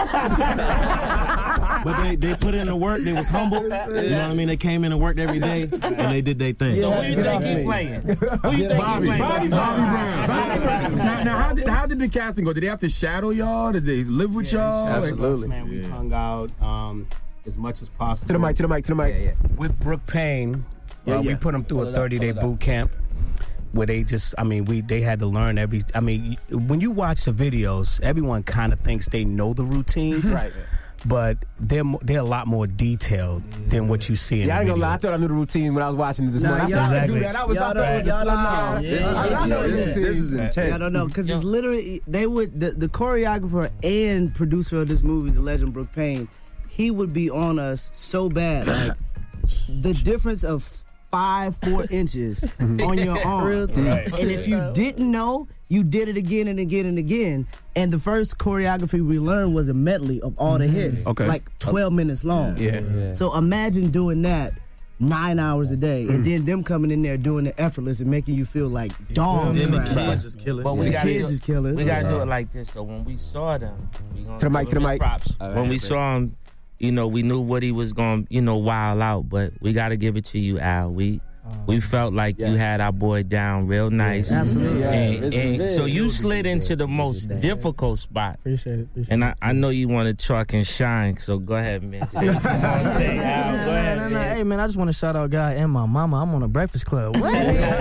But they put in the work. They was humble. You know what I mean? They came in and worked every day, and they did their thing. So who you think he playing? Who you think he playing? Bobby Brown. Now, how did the casting go? Did they have to shadow y'all? Did they live with y'all? Absolutely. Man, we hung out. as much as possible. To the mic. Yeah. With Brooke Payne, we put them through a 30-day boot camp where they just, they had to learn when you watch the videos, everyone kind of thinks they know the routines. Right. But they're a lot more detailed than what you see in the I ain't video. gonna lie, I thought I knew the routine when I was watching it this morning. I do that. I was out there with the slide. This is intense. I don't know, because it's literally, the choreographer and producer of this movie, the legend Brooke Payne, he would be on us so bad. Like, the difference of 4 inches on your arm. Right. And if you didn't know, you did it again and again and again. And the first choreography we learned was a medley of all the hits. Okay. Like 12 minutes long. Yeah. So imagine doing that 9 hours a day, and then them coming in there doing it effortless and making you feel like dog. Then the crap. kids just kill it. But The kids is killing. We gotta do it like this. So when we saw them, we gonna To the mic, give to the him his mic. props. All When right, we saw him, we knew what he was going, wild out. But we gotta give it to you, Al. We felt like you had our boy down real nice. Absolutely. And so you slid into the most difficult spot. Appreciate it. And I know you want to chalk and shine, so go ahead, man. Say what you wanna say, Al. Go ahead, man. Hey, man, I just want to shout out God and my mama. I'm on a Breakfast Club. Wait,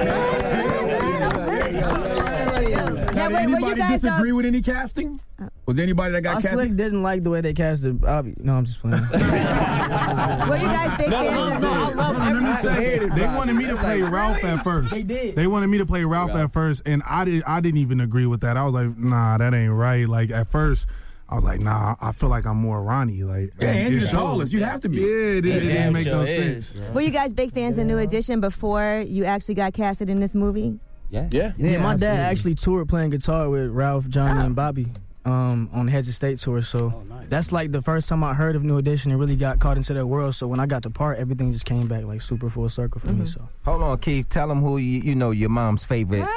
Anybody disagree with any casting? Was anybody that got I casted? didn't like the way they casted Bobby. No, I'm just playing. Were you guys big fans? They wanted me to play Ralph at first. They did. They wanted me to play Ralph at first, and I didn't even agree with that. I was like, nah, that ain't right. Like at first, I was like, nah, I feel like I'm more Ronnie. Like, and you're the tallest. You'd have to be. Yeah, it didn't make no sense. Were you guys big fans of New Edition before you actually got casted in this movie? Yeah. My dad actually toured playing guitar with Ralph, Johnny, and Bobby on Heads of State tour. So that's like the first time I heard of New Edition and really got caught into their world. So when I got the part, everything just came back like super full circle for me. So hold on, Keith. Tell them who you know your mom's favorite.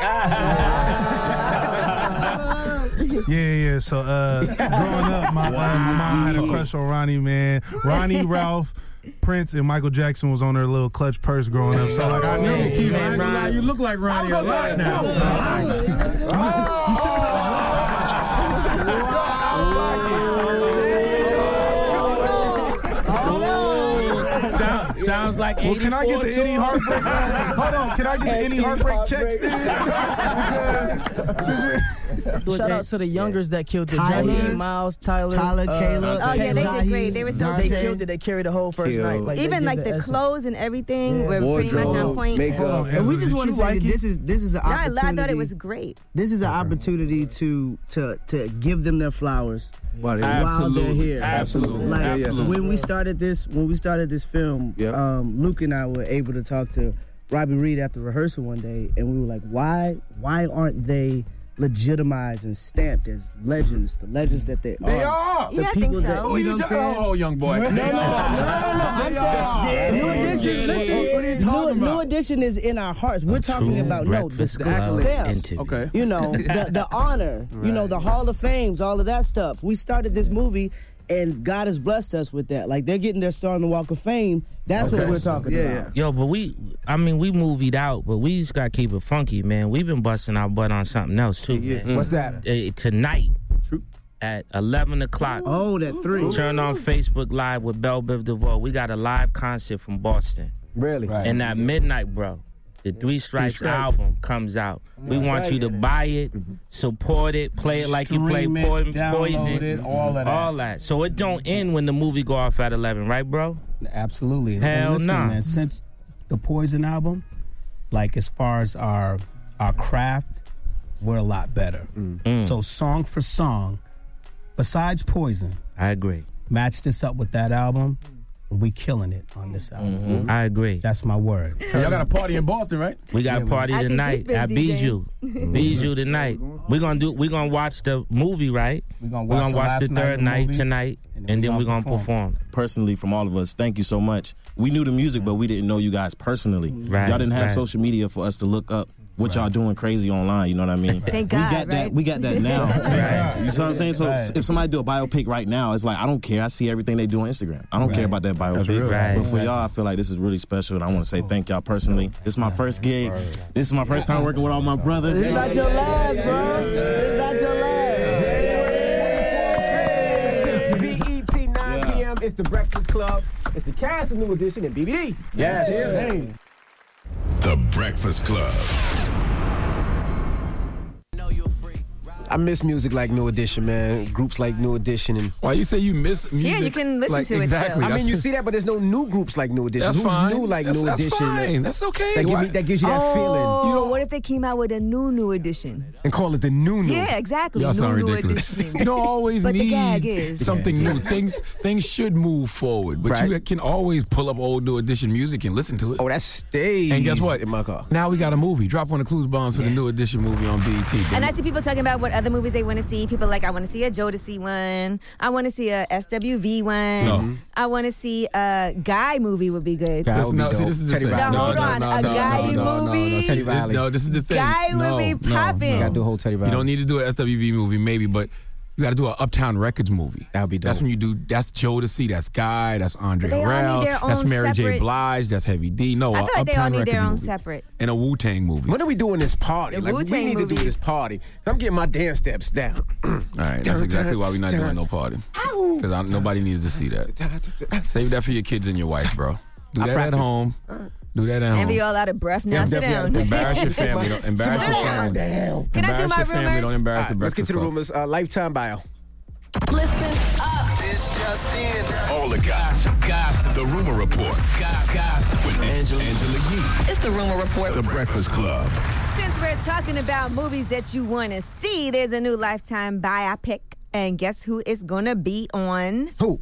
Yeah. So growing up, my mom had a crush on Ronnie, man. Ronnie, Ralph, Prince, and Michael Jackson was on their little clutch purse growing up. So like I knew Keith, you look like Ronnie a lot now. Sounds like 84. Well, can I get the any heartbreak? Hold on, can I get the any heartbreak checks then? shout out to the youngers that killed the Tyler, Johnny, Miles, Tyler, Caleb. Oh yeah, they did great. They were so They good. killed it. They carried the whole first night. Like, Even like the clothes and everything were pretty much on point. Makeup. And we just want to say that this is an opportunity. I thought it was great. This is an opportunity to give them their flowers while they're here. Absolutely. Like when we started this film, Luke and I were able to talk to Robbie Reed after rehearsal one day, and we were like, why aren't they legitimized and stamped as legends, the legends that they are? They are. The people that, you know what I'm saying? Oh, young boy. No. I'm saying New Edition is in our hearts. We're talking about the steps. Okay. You know, the honor, the Hall of Fames, all of that stuff. We started this movie, and God has blessed us with that. Like, they're getting their star on the Walk of Fame. That's what we're talking about. Yo, but we movied out, but we just got to keep it funky, man. We've been busting our butt on something else, too. Man. What's that? Tonight at 11 o'clock. Oh, that 3. Turn on Facebook Live with Belle Biv DeVoe. We got a live concert from Boston. Really? Right. And at midnight, bro, the Three Stripes album comes out. We want you to buy it, support it, play it like you play Poison, all that. So it don't end when the movie go off at 11, right, bro? Absolutely. Hell no. nah. Man, since the Poison album, like as far as our craft, we're a lot better. So song for song, besides Poison, I agree. Match this up with that album. We killing it on this album. I agree. That's my word. Y'all got a party in Boston, right? We got a party tonight at Bijou. Bijou tonight. We're gonna watch the movie, right? We're gonna watch the third night tonight, and then we're gonna perform. Personally, from all of us, thank you so much. We knew the music, but we didn't know you guys personally. Right, y'all didn't have social media for us to look up what y'all doing crazy online, you know what I mean? Thank God, we got that now. Right. You see what I'm saying? So if somebody do a biopic right now, it's like, I don't care. I see everything they do on Instagram. I don't care about that biopic. But for y'all, I feel like this is really special, and I want to say thank y'all personally. This is my first gig. This is my first time working with all my brothers. It's not your last, bro. It's not your last. BET 9 p.m. It's the Breakfast Club. It's the cast of New Edition and BBD. Yes. Hey. The Breakfast Club. I miss music like New Edition, man. Groups like New Edition. And why you say you miss music? Yeah, you can listen like, to it exactly. still. I mean, you see that, but there's no new groups like New Edition. That's Who's fine. new like New Edition? That's fine. That's okay. That gives you that feeling. You know, what if they came out with a new edition? And call it the new. Yeah, exactly. Y'all sound new ridiculous. edition. You don't always But need the gag is. something new. Things should move forward, but you can always pull up old New Edition music and listen to it. Oh, that stays. And guess what? In my car. Now we got a movie. Drop one of Clues Bombs for the New Edition movie on BET. And I see people talking about what other movies they want to see. People like, I want to see a Jodeci one. I want to see a SWV one. No. I want to see a Guy movie would be good. Guy would be dope. See, this is the Teddy thing. Riley. Now, hold on. A Guy movie? Teddy Riley. No, this is the thing. Guy would be popping. You gotta do a whole Teddy Riley. You don't need to do an SWV movie, maybe, but you got to do an Uptown Records movie. That would be dope. That's when you do. That's Jodeci. That's Guy. That's Andre But they all need Harrell. their That's own Mary J. separate- Blige. That's Heavy D. No, I feel like they Uptown all need Records their own movie. separate. And a Wu-Tang movie. When are we doing this party? The Like, we Wu-Tang need to do movies. this party. I'm getting my dance steps down. All right, that's exactly why we're not doing no party. Because nobody needs to see that. Save that for your kids and your wife, bro. Do I that at practice. home. Do that at And be home. all out of breath. Now sit down. Embarrass your family. Don't embarrass your family. Down. Can I do Embarrass my your family. rumors? Don't embarrass the Let's get to the Breakfast rumors. Lifetime bio. Listen up. This just in. All the gossip. The Rumor Report. With Angela Yee. It's the Rumor Report. The Breakfast Club. Since we're talking about movies that you want to see, there's a new Lifetime biopic. And guess who is going to be on? Who?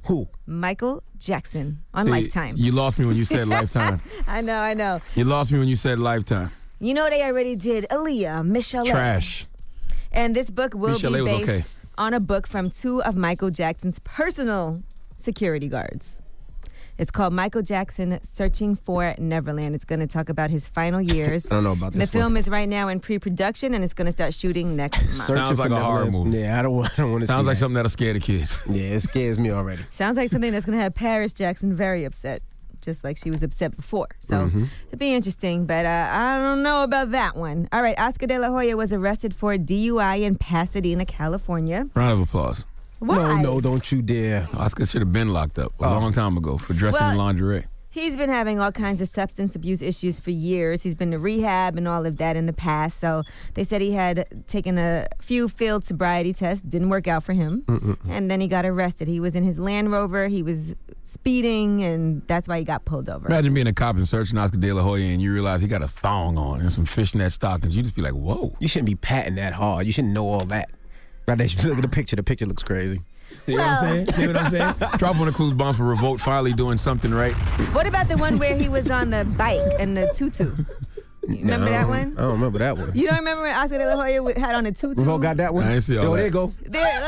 Michael Jackson on See, Lifetime. You lost me when you said Lifetime. I know. You lost me when you said Lifetime. You know they already did Aaliyah, Michelle. Trash. And this book will Michelle be was based okay. on a book from two of Michael Jackson's personal security guards. It's called Michael Jackson Searching for Neverland. It's going to talk about his final years. I don't know about this The film is right now in pre-production, and it's going to start shooting next month. Sounds like a horror movie. Yeah, I don't want to see Sounds like that. something that'll scare the kids. Yeah, it scares me already. Sounds like something that's going to have Paris Jackson very upset, just like she was upset before. So it'll be interesting, but I don't know about that one. All right, Oscar De La Hoya was arrested for DUI in Pasadena, California. Round of applause. Why? No, don't you dare. Oscar should have been locked up a long time ago for dressing in lingerie. He's been having all kinds of substance abuse issues for years. He's been to rehab and all of that in the past. So they said he had taken a few failed sobriety tests, didn't work out for him. And then he got arrested. He was in his Land Rover. He was speeding, and that's why he got pulled over. Imagine being a cop and searching Oscar De La Hoya and you realize he got a thong on and some fishnet stockings. You just be like, whoa. You shouldn't be patting that hard. You shouldn't know all that. Right there, look at the picture. The picture looks crazy. See what I'm saying? See what I'm saying? Drop one of Clues Bombs for Revolt finally doing something right. What about the one where he was on the bike and the tutu? You remember that one? I don't remember that one. You don't remember when Oscar De La Hoya had on a tutu? Revolt got that one? I ain't see all Yo, that. there you go.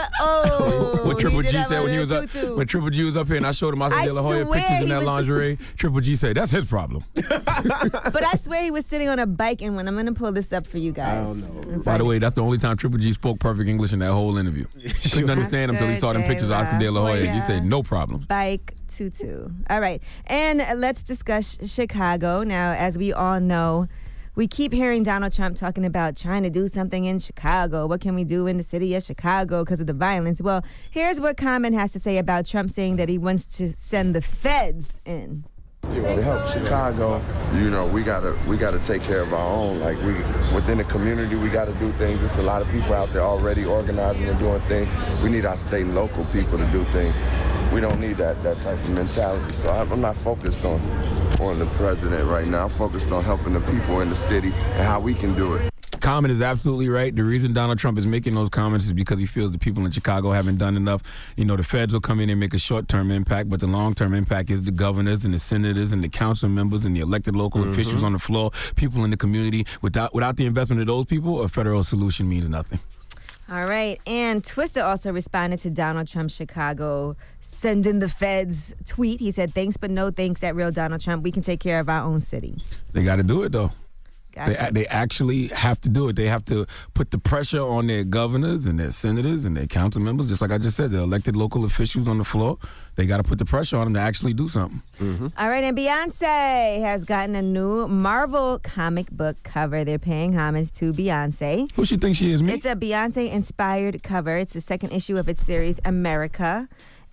What Triple he G did have said on when he a was up, tutu. when Triple G was up here and I showed him Oscar I De La Hoya swear pictures in he that was- lingerie, Triple G said, that's his problem. But I swear he was sitting on a bike, and when I'm going to pull this up for you guys. I don't know. By the way, that's the only time Triple G spoke perfect English in that whole interview. He couldn't understand him until he saw them pictures of Oscar De La Hoya. He said, no problem. Bike tutu. All right. And let's discuss Chicago. Now, as we all know, we keep hearing Donald Trump talking about trying to do something in Chicago. What can we do in the city of Chicago because of the violence? Well, here's what Common has to say about Trump saying that he wants to send the feds in. To help Chicago, you know, we gotta take care of our own. Like within the community, we gotta do things. There's a lot of people out there already organizing and doing things. We need our state and local people to do things. We don't need that type of mentality. So I'm not focused on the president right now. I'm focused on helping the people in the city and how we can do it. Common is absolutely right. The reason Donald Trump is making those comments is because he feels the people in Chicago haven't done enough. You know, the feds will come in and make a short-term impact, but the long-term impact is the governors and the senators and the council members and the elected local officials on the floor, people in the community. Without the investment of those people, a federal solution means nothing. All right. And Twister also responded to Donald Trump's Chicago send in the feds tweet. He said, thanks, but no thanks at Real Donald Trump. We can take care of our own city. They got to do it, though. Gotcha. They actually have to do it. They have to put the pressure on their governors and their senators and their council members. Just like I just said, the elected local officials on the floor. They got to put the pressure on them to actually do something. All right, and Beyonce has gotten a new Marvel comic book cover. They're paying homage to Beyonce. Who she think she is, me? It's a Beyonce-inspired cover. It's the second issue of its series, America.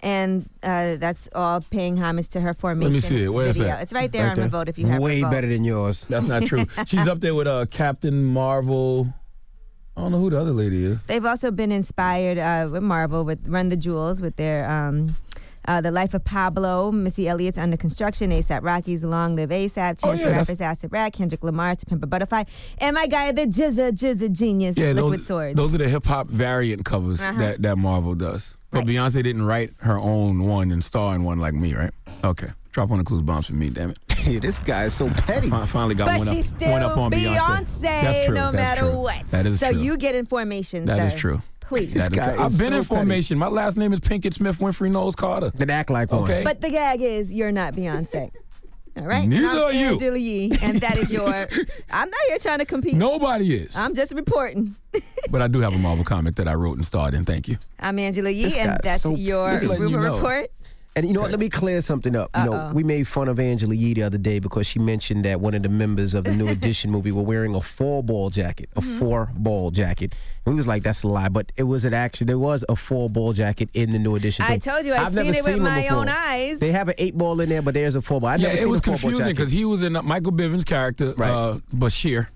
And that's all paying homage to her Formation. Let me see it. Where's video. that? It's right there on Revolt if you have Way Revolt. better than yours. That's not true. She's up there with Captain Marvel. I don't know who the other lady is. They've also been inspired with Marvel with Run the Jewels with their The Life of Pablo, Missy Elliott's Under Construction, A$AP Rocky's Long Live A$AP, Chance the Rapper's Acid Rat, Kendrick Lamar's To Pimp a Butterfly, and my guy, the Jizza Genius, Liquid Swords. Those are the hip-hop variant covers that Marvel does. But Beyonce didn't write her own one and star in one like me, right? Okay. Drop on the clues bombs for me, damn it. Hey, this guy is so petty. Finally got one up on Beyonce. That's true. No matter what. That is so true. you get information, That sir. is true. Please. That is true. I've been in formation. My last name is Pinkett Smith Winfrey Knowles Carter. Then act like one. Okay. But the gag is you're not Beyonce. All right? Neither I'm are you. Angela Yee, and that is your... I'm not here trying to compete. Nobody is. I'm just reporting. But I do have a Marvel comic that I wrote and starred in. Thank you. I'm Angela This Yee, and guy's that's so- your Just letting rumor you know. report. And you know what? Let me clear something up. You know, we made fun of Angela Yee the other day because she mentioned that one of the members of the New Edition movie were wearing a four-ball jacket, a four-ball jacket. And we was like, that's a lie. But it was there was a four-ball jacket in the New Edition. I thing. told you, I've never seen it with them my before. own eyes. They have an 8-ball in there, but there's a 4-ball. I never Yeah, seen it was a 4-ball confusing jacket. because he was in Michael Bivins' character, Bashir,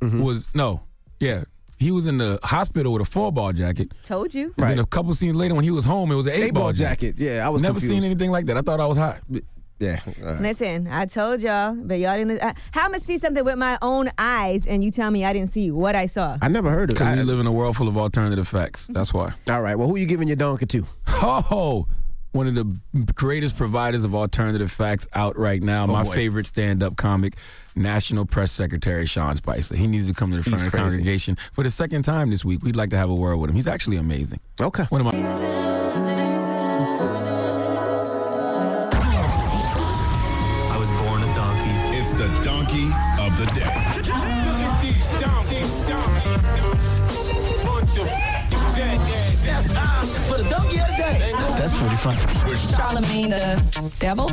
he was in the hospital with a 4-ball jacket. Told you. And then a couple scenes later when he was home, it was an 8-ball jacket. Yeah, I was never confused. seen anything like that. I thought I was hot. Yeah. Listen, I told y'all, but y'all didn't. How am I see something with my own eyes and you tell me I didn't see what I saw? I never heard of it. Because we live in a world full of alternative facts. That's why. All right. Well, who you giving your donkey to? Oh, one of the greatest providers of alternative facts out right now. My favorite stand-up comic, National Press Secretary Sean Spicer. He needs to come to the front of the congregation for the second time this week. We'd like to have a word with him. He's actually amazing. Okay. One of my... I was born a donkey. It's the donkey of the day. That's time for the donkey of the day. That's pretty fun. Charlamagne the devil?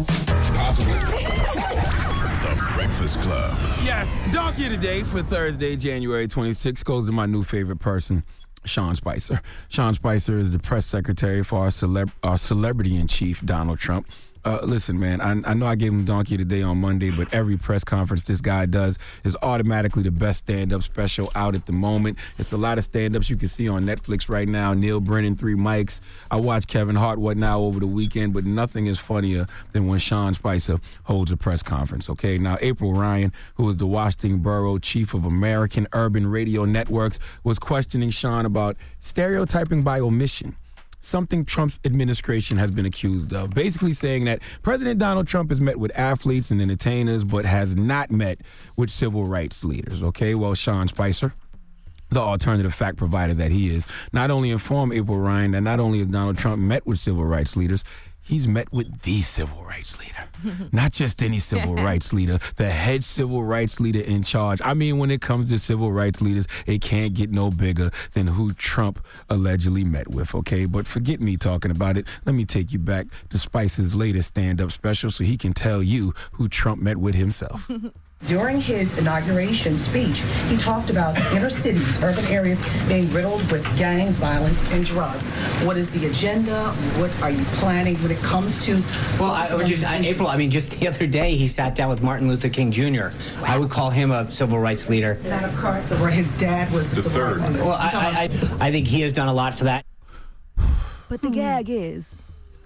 The Breakfast Club. Yes, donkey of the day for Thursday, January 26th goes to my new favorite person, Sean Spicer. Sean Spicer is the press secretary for our celebrity-in-chief, Donald Trump. Listen, man, I know I gave him Donkey today on Monday, but every press conference this guy does is automatically the best stand-up special out at the moment. It's a lot of stand-ups you can see on Netflix right now. Neil Brennan, 3 mics. I watched Kevin Hart, What Now, over the weekend, but nothing is funnier than when Sean Spicer holds a press conference, okay? Now, April Ryan, who is the Washington Borough chief of American Urban Radio Networks, was questioning Sean about stereotyping by omission. Something Trump's administration has been accused of. Basically saying that President Donald Trump has met with athletes and entertainers, but has not met with civil rights leaders, okay? Well, Sean Spicer, the alternative fact provider that he is, not only informed April Ryan that not only has Donald Trump met with civil rights leaders, he's met with the civil rights leader. Not just any civil rights leader, the head civil rights leader in charge. I mean, when it comes to civil rights leaders, it can't get no bigger than who Trump allegedly met with, okay? But forget me talking about it. Let me take you back to Spicer's latest stand-up special so he can tell you who Trump met with himself. During his inauguration speech, he talked about inner cities, urban areas being riddled with gangs, violence, and drugs. What is the agenda? What are you planning when it comes to... Well, April, I mean, just the other day, he sat down with Martin Luther King Jr. I would call him a civil rights leader. That occurrence where his dad was the civil rights leader. Well, I think he has done a lot for that. But the gag is...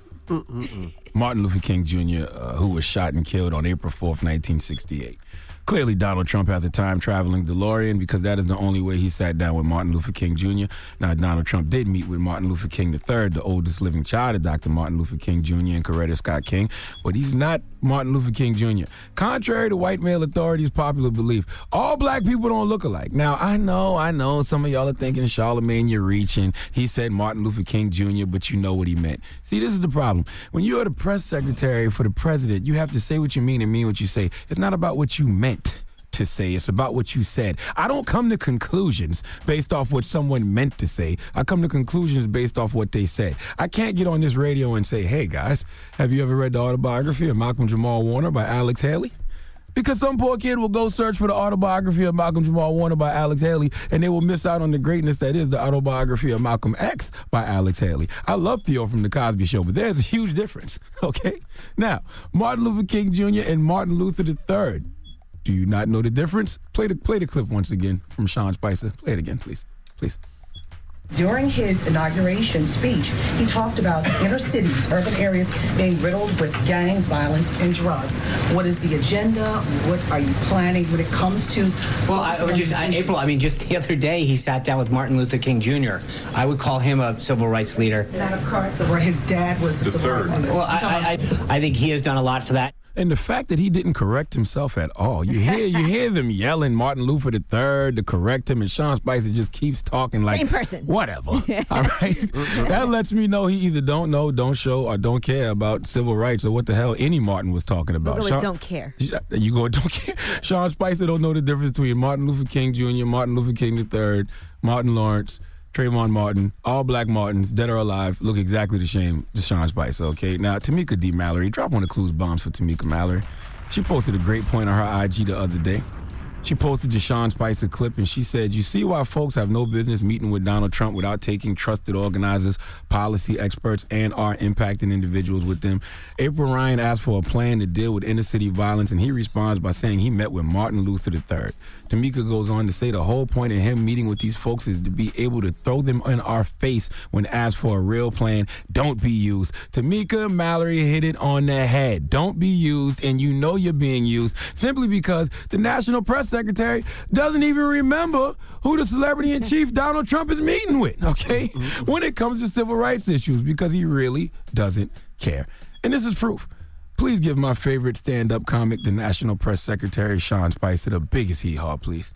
Martin Luther King Jr., who was shot and killed on April 4th, 1968. Clearly, Donald Trump has a time-traveling DeLorean because that is the only way he sat down with Martin Luther King Jr. Now, Donald Trump did meet with Martin Luther King III, the oldest living child of Dr. Martin Luther King Jr. and Coretta Scott King, but he's not Martin Luther King Jr. Contrary to white male authority's popular belief, all black people don't look alike. Now, I know, some of y'all are thinking, Charlamagne, you're reaching. He said Martin Luther King Jr., but you know what he meant. See, this is the problem. When you're the press secretary for the president, you have to say what you mean and mean what you say. It's not about what you meant to say. It's about what you said. I don't come to conclusions based off what someone meant to say. I come to conclusions based off what they said. I can't get on this radio and say, hey, guys, have you ever read the autobiography of Malcolm Jamal Warner by Alex Haley? Because some poor kid will go search for the autobiography of Malcolm Jamal Warner by Alex Haley, and they will miss out on the greatness that is the autobiography of Malcolm X by Alex Haley. I love Theo from The Cosby Show, but there's a huge difference, okay? Now, Martin Luther King Jr. and Martin Luther III. Do you not know the difference? Play the clip once again from Sean Spicer. Play it again, please. Please. During his inauguration speech, he talked about inner cities, urban areas being riddled with gangs, violence, and drugs. What is the agenda? What are you planning when it comes to... Well, April, I mean, just the other day, he sat down with Martin Luther King Jr. I would call him a civil rights leader. Not of course, where his dad was the civil rights leader. Well, I think he has done a lot for that. And the fact that he didn't correct himself at all. You hear them yelling Martin Luther III to correct him, and Sean Spicer just keeps talking like... Same person. Whatever. All right? That lets me know he either don't know, don't show, or don't care about civil rights or what the hell any Martin was talking about. We'll go with don't care. You go with don't care. Sean Spicer don't know the difference between Martin Luther King Jr., Martin Luther King III, Martin Lawrence, Trayvon Martin, all black Martins, dead or alive, look exactly the same as Sean Spicer, okay? Now, Tamika D. Mallory, drop one of Clues bombs for Tamika Mallory. She posted a great point on her IG the other day. She posted the Sean Spicer clip, and she said, you see why folks have no business meeting with Donald Trump without taking trusted organizers, policy experts, and are impacting individuals with them. April Ryan asked for a plan to deal with inner-city violence, and he responds by saying he met with Martin Luther III. Tamika goes on to say the whole point of him meeting with these folks is to be able to throw them in our face when asked for a real plan. Don't be used. Tamika Mallory hit it on the head. Don't be used, and you know you're being used simply because the National Press Secretary doesn't even remember who the celebrity-in-chief Donald Trump is meeting with, okay, when it comes to civil rights issues, because he really doesn't care. And this is proof. Please give my favorite stand-up comic, the National Press Secretary, Sean Spicer, the biggest hee-haw, please.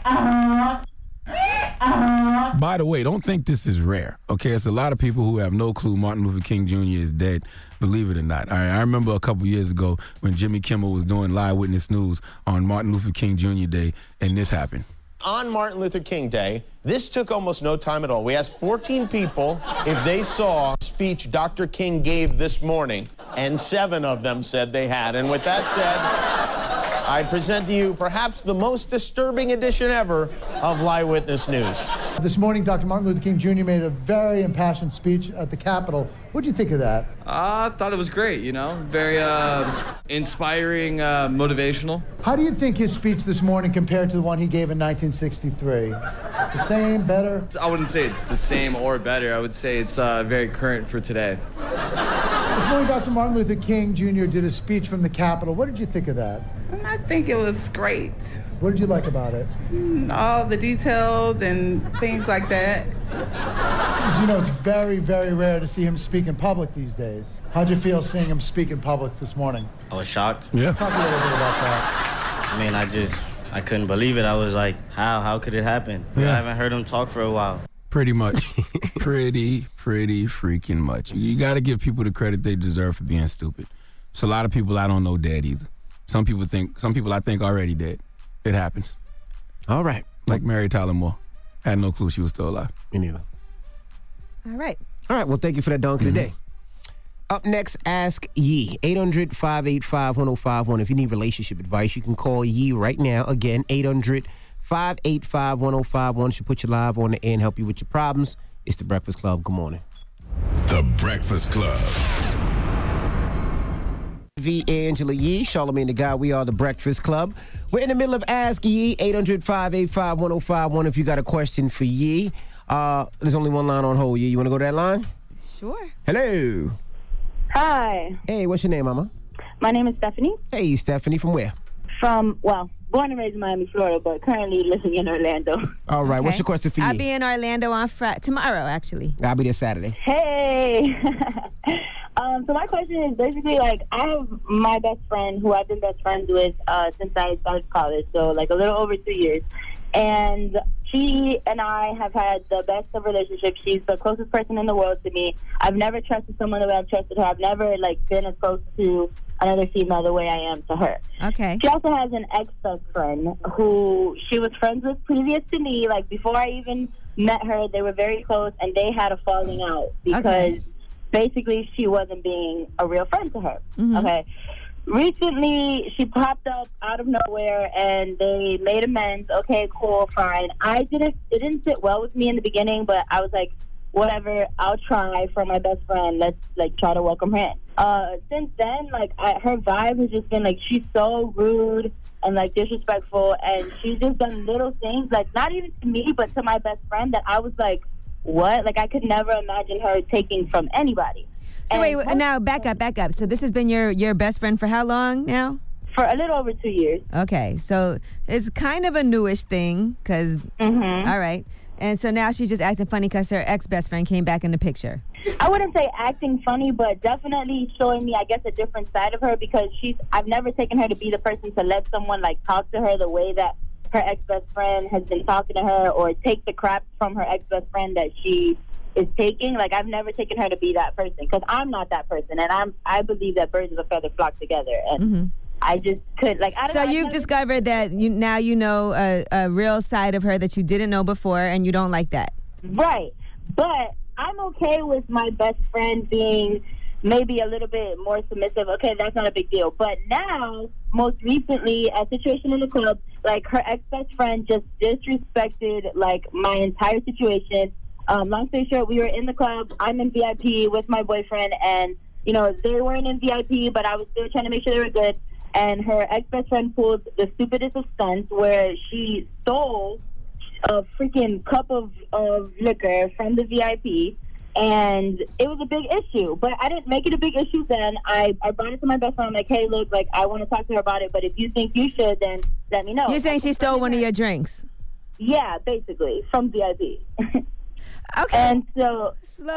By the way, don't think this is rare, okay? It's a lot of people who have no clue Martin Luther King Jr. is dead, believe it or not. All right, I remember a couple years ago when Jimmy Kimmel was doing Live Witness News on Martin Luther King Jr. Day, and this happened. On Martin Luther King Day, this took almost no time at all. We asked 14 people if they saw a speech Dr. King gave this morning, and 7 of them said they had. And with that said, I present to you perhaps the most disturbing edition ever of Live Witness News. This morning, Dr. Martin Luther King Jr. made a very impassioned speech at the Capitol. What do you think of that? I thought it was great, very inspiring, motivational. How do you think his speech this morning compared to the one he gave in 1963? The same, better? I wouldn't say it's the same or better. I would say it's very current for today. This morning, Dr. Martin Luther King Jr. did a speech from the Capitol. What did you think of that? I think it was great. What did you like about it? All the details and things like that. As you know, it's very, very rare to see him speak in public these days. How'd you feel seeing him speak in public this morning? I was shocked. Yeah. Talk a little bit about that. I mean, I couldn't believe it. I was like, how could it happen? Yeah. I haven't heard him talk for a while. Pretty much. pretty freaking much. You got to give people the credit they deserve for being stupid. There's a lot of people I don't know dead either. Some people I think already dead. It happens. All right. Like Mary Tyler Moore. Had no clue she was still alive. Me neither. All right. All right. Well, thank you for that dunk of the day. Up next, Ask Yee. 800-585-1051. If you need relationship advice, you can call Yee right now. Again, 800-585-1051. She'll put you live on the air and help you with your problems. It's The Breakfast Club. Good morning. The Breakfast Club. V. Angela Yee, Charlamagne the Guy. We are The Breakfast Club. We're in the middle of Ask Yee. 800-585-1051. If you got a question for Yee, there's only one line on hold. Yee, you want to go to that line? Sure. Hello. Hi. Hey, what's your name, Mama? My name is Stephanie. Hey, Stephanie. From where? Born and raised in Miami, Florida, but currently living in Orlando. All right. What's your question for Yee? I'll be in Orlando on tomorrow, actually. I'll be there Saturday. Hey. So my question is basically, I have my best friend who I've been best friends with since I started college, so, a little over 2 years. And she and I have had the best of relationships. She's the closest person in the world to me. I've never trusted someone the way I've trusted her. I've never, been as close to another female the way I am to her. Okay. She also has an ex-best friend who she was friends with previous to me. Before I even met her, they were very close, and they had a falling out because basically she wasn't being a real friend to her. Mm-hmm. Okay. recently she popped up out of nowhere and they made amends. Okay, cool, fine. It didn't sit well with me in the beginning, but I was like, whatever, I'll try for my best friend. Let's try to welcome her in. Since then, her vibe has just been she's so rude and disrespectful, and she's just done little things, not even to me, but to my best friend, that I was like, what? I could never imagine her taking from anybody. So wait, now back up. So this has been your best friend for how long now? For a little over 2 years. Okay, so it's kind of a newish thing, because, all right. And so now she's just acting funny because her ex-best friend came back in the picture. I wouldn't say acting funny, but definitely showing me, I guess, a different side of her, because I've never taken her to be the person to let someone talk to her the way that her ex-best friend has been talking to her, or take the crap from her ex-best friend that she is taking. I've never taken her to be that person, because I'm not that person, and I believe that birds of a feather flock together, and I just could So you've discovered that you know a real side of her that you didn't know before, and you don't like that. Right, but I'm okay with my best friend being maybe a little bit more submissive. Okay, that's not a big deal. But now, most recently, a situation in the club, her ex-best friend just disrespected my entire situation. Long story short, we were in the club. I'm in VIP with my boyfriend, and they weren't in VIP, but I was still trying to make sure they were good. And her ex-best friend pulled the stupidest of stunts, where she stole a freaking cup of liquor from the VIP, and it was a big issue. But I didn't make it a big issue then. I brought it to my best friend. I'm like, hey, look, I want to talk to her about it, but if you think you should, then let me know. You're saying she stole one of your drinks? Yeah, basically, from VIP. Okay. And so...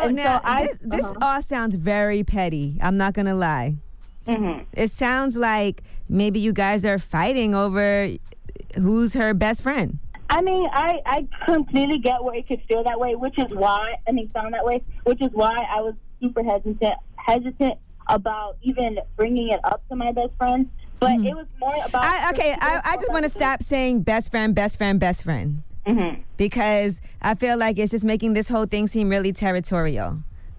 This all sounds very petty. I'm not going to lie. It sounds like maybe you guys are fighting over who's her best friend. I mean, I completely get where it could feel that way, which is why, sound that way, which is why I was super hesitant about even bringing it up to my best friend. But it was more about... I just want to stop saying best friend. Because I feel like it's just making this whole thing seem really territorial.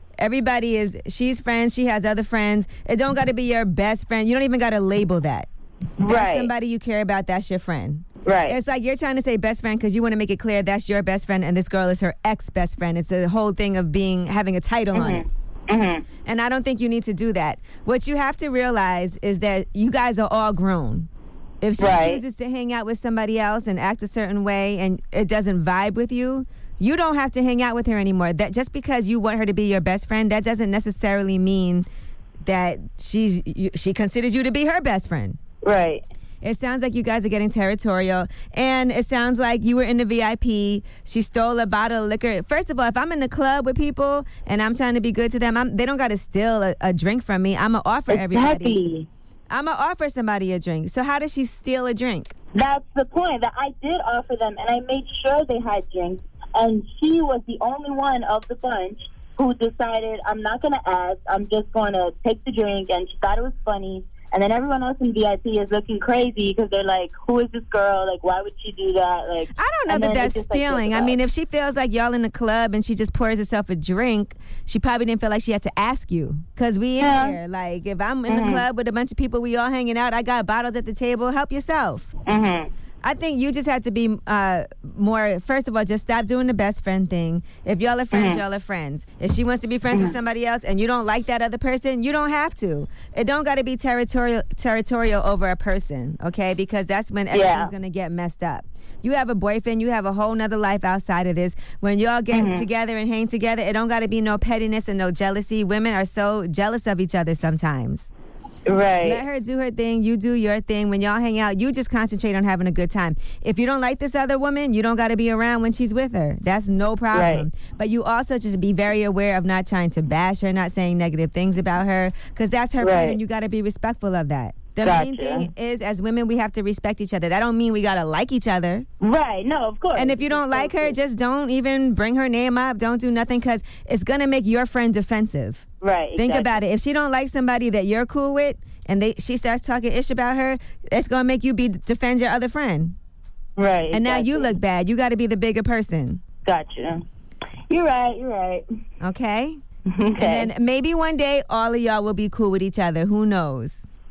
She's friends, she has other friends. It don't got to be your best friend. You don't even got to label that. That's somebody you care about, that's your friend. Right. It's like you're trying to say best friend because you want to make it clear that's your best friend and this girl is her ex-best friend. It's a whole thing of having a title on it. And I don't think you need to do that. What you have to realize is that you guys are all grown. If she chooses to hang out with somebody else and act a certain way and it doesn't vibe with you, you don't have to hang out with her anymore. That just because you want her to be your best friend, that doesn't necessarily mean that she considers you to be her best friend. Right. It sounds like you guys are getting territorial, and it sounds like you were in the VIP. She stole a bottle of liquor. First of all, if I'm in the club with people and I'm trying to be good to them, they don't got to steal a drink from me. I'm going to offer everybody. I'm going to offer somebody a drink. So how does she steal a drink? That's the point, that I did offer them, and I made sure they had drinks. And she was the only one of the bunch who decided, I'm not going to ask, I'm just going to take the drink, and she thought it was funny. And then everyone else in VIP is looking crazy because they're like, who is this girl? Why would she do that? I don't know that's stealing. I mean, if she feels like y'all in the club and she just pours herself a drink, she probably didn't feel like she had to ask you. Because we in here. If I'm in the club with a bunch of people, we all hanging out, I got bottles at the table, help yourself. I think you just have to be more, first of all, just stop doing the best friend thing. If y'all are friends, y'all are friends. If she wants to be friends with somebody else and you don't like that other person, you don't have to. It don't got to be territorial over a person, okay? Because that's when everything's going to get messed up. You have a boyfriend, you have a whole nother life outside of this. When y'all get together and hang together, it don't got to be no pettiness and no jealousy. Women are so jealous of each other sometimes. Right. Let her do her thing. You do your thing. When y'all hang out, you just concentrate on having a good time. If you don't like this other woman, you don't got to be around when she's with her. That's no problem. Right. But you also just be very aware of not trying to bash her, not saying negative things about her, because that's her friend, and you got to be respectful of that. The main thing is, as women, we have to respect each other. That don't mean we got to like each other. Right. No, of course. And if you don't like her, just don't even bring her name up. Don't do nothing, because it's going to make your friend defensive. Right. Think about it. If she don't like somebody that you're cool with, and she starts talking ish about her, it's going to make you defend your other friend. Right. And now you look bad. You got to be the bigger person. Gotcha. You're right. Okay? And then maybe one day all of y'all will be cool with each other. Who knows?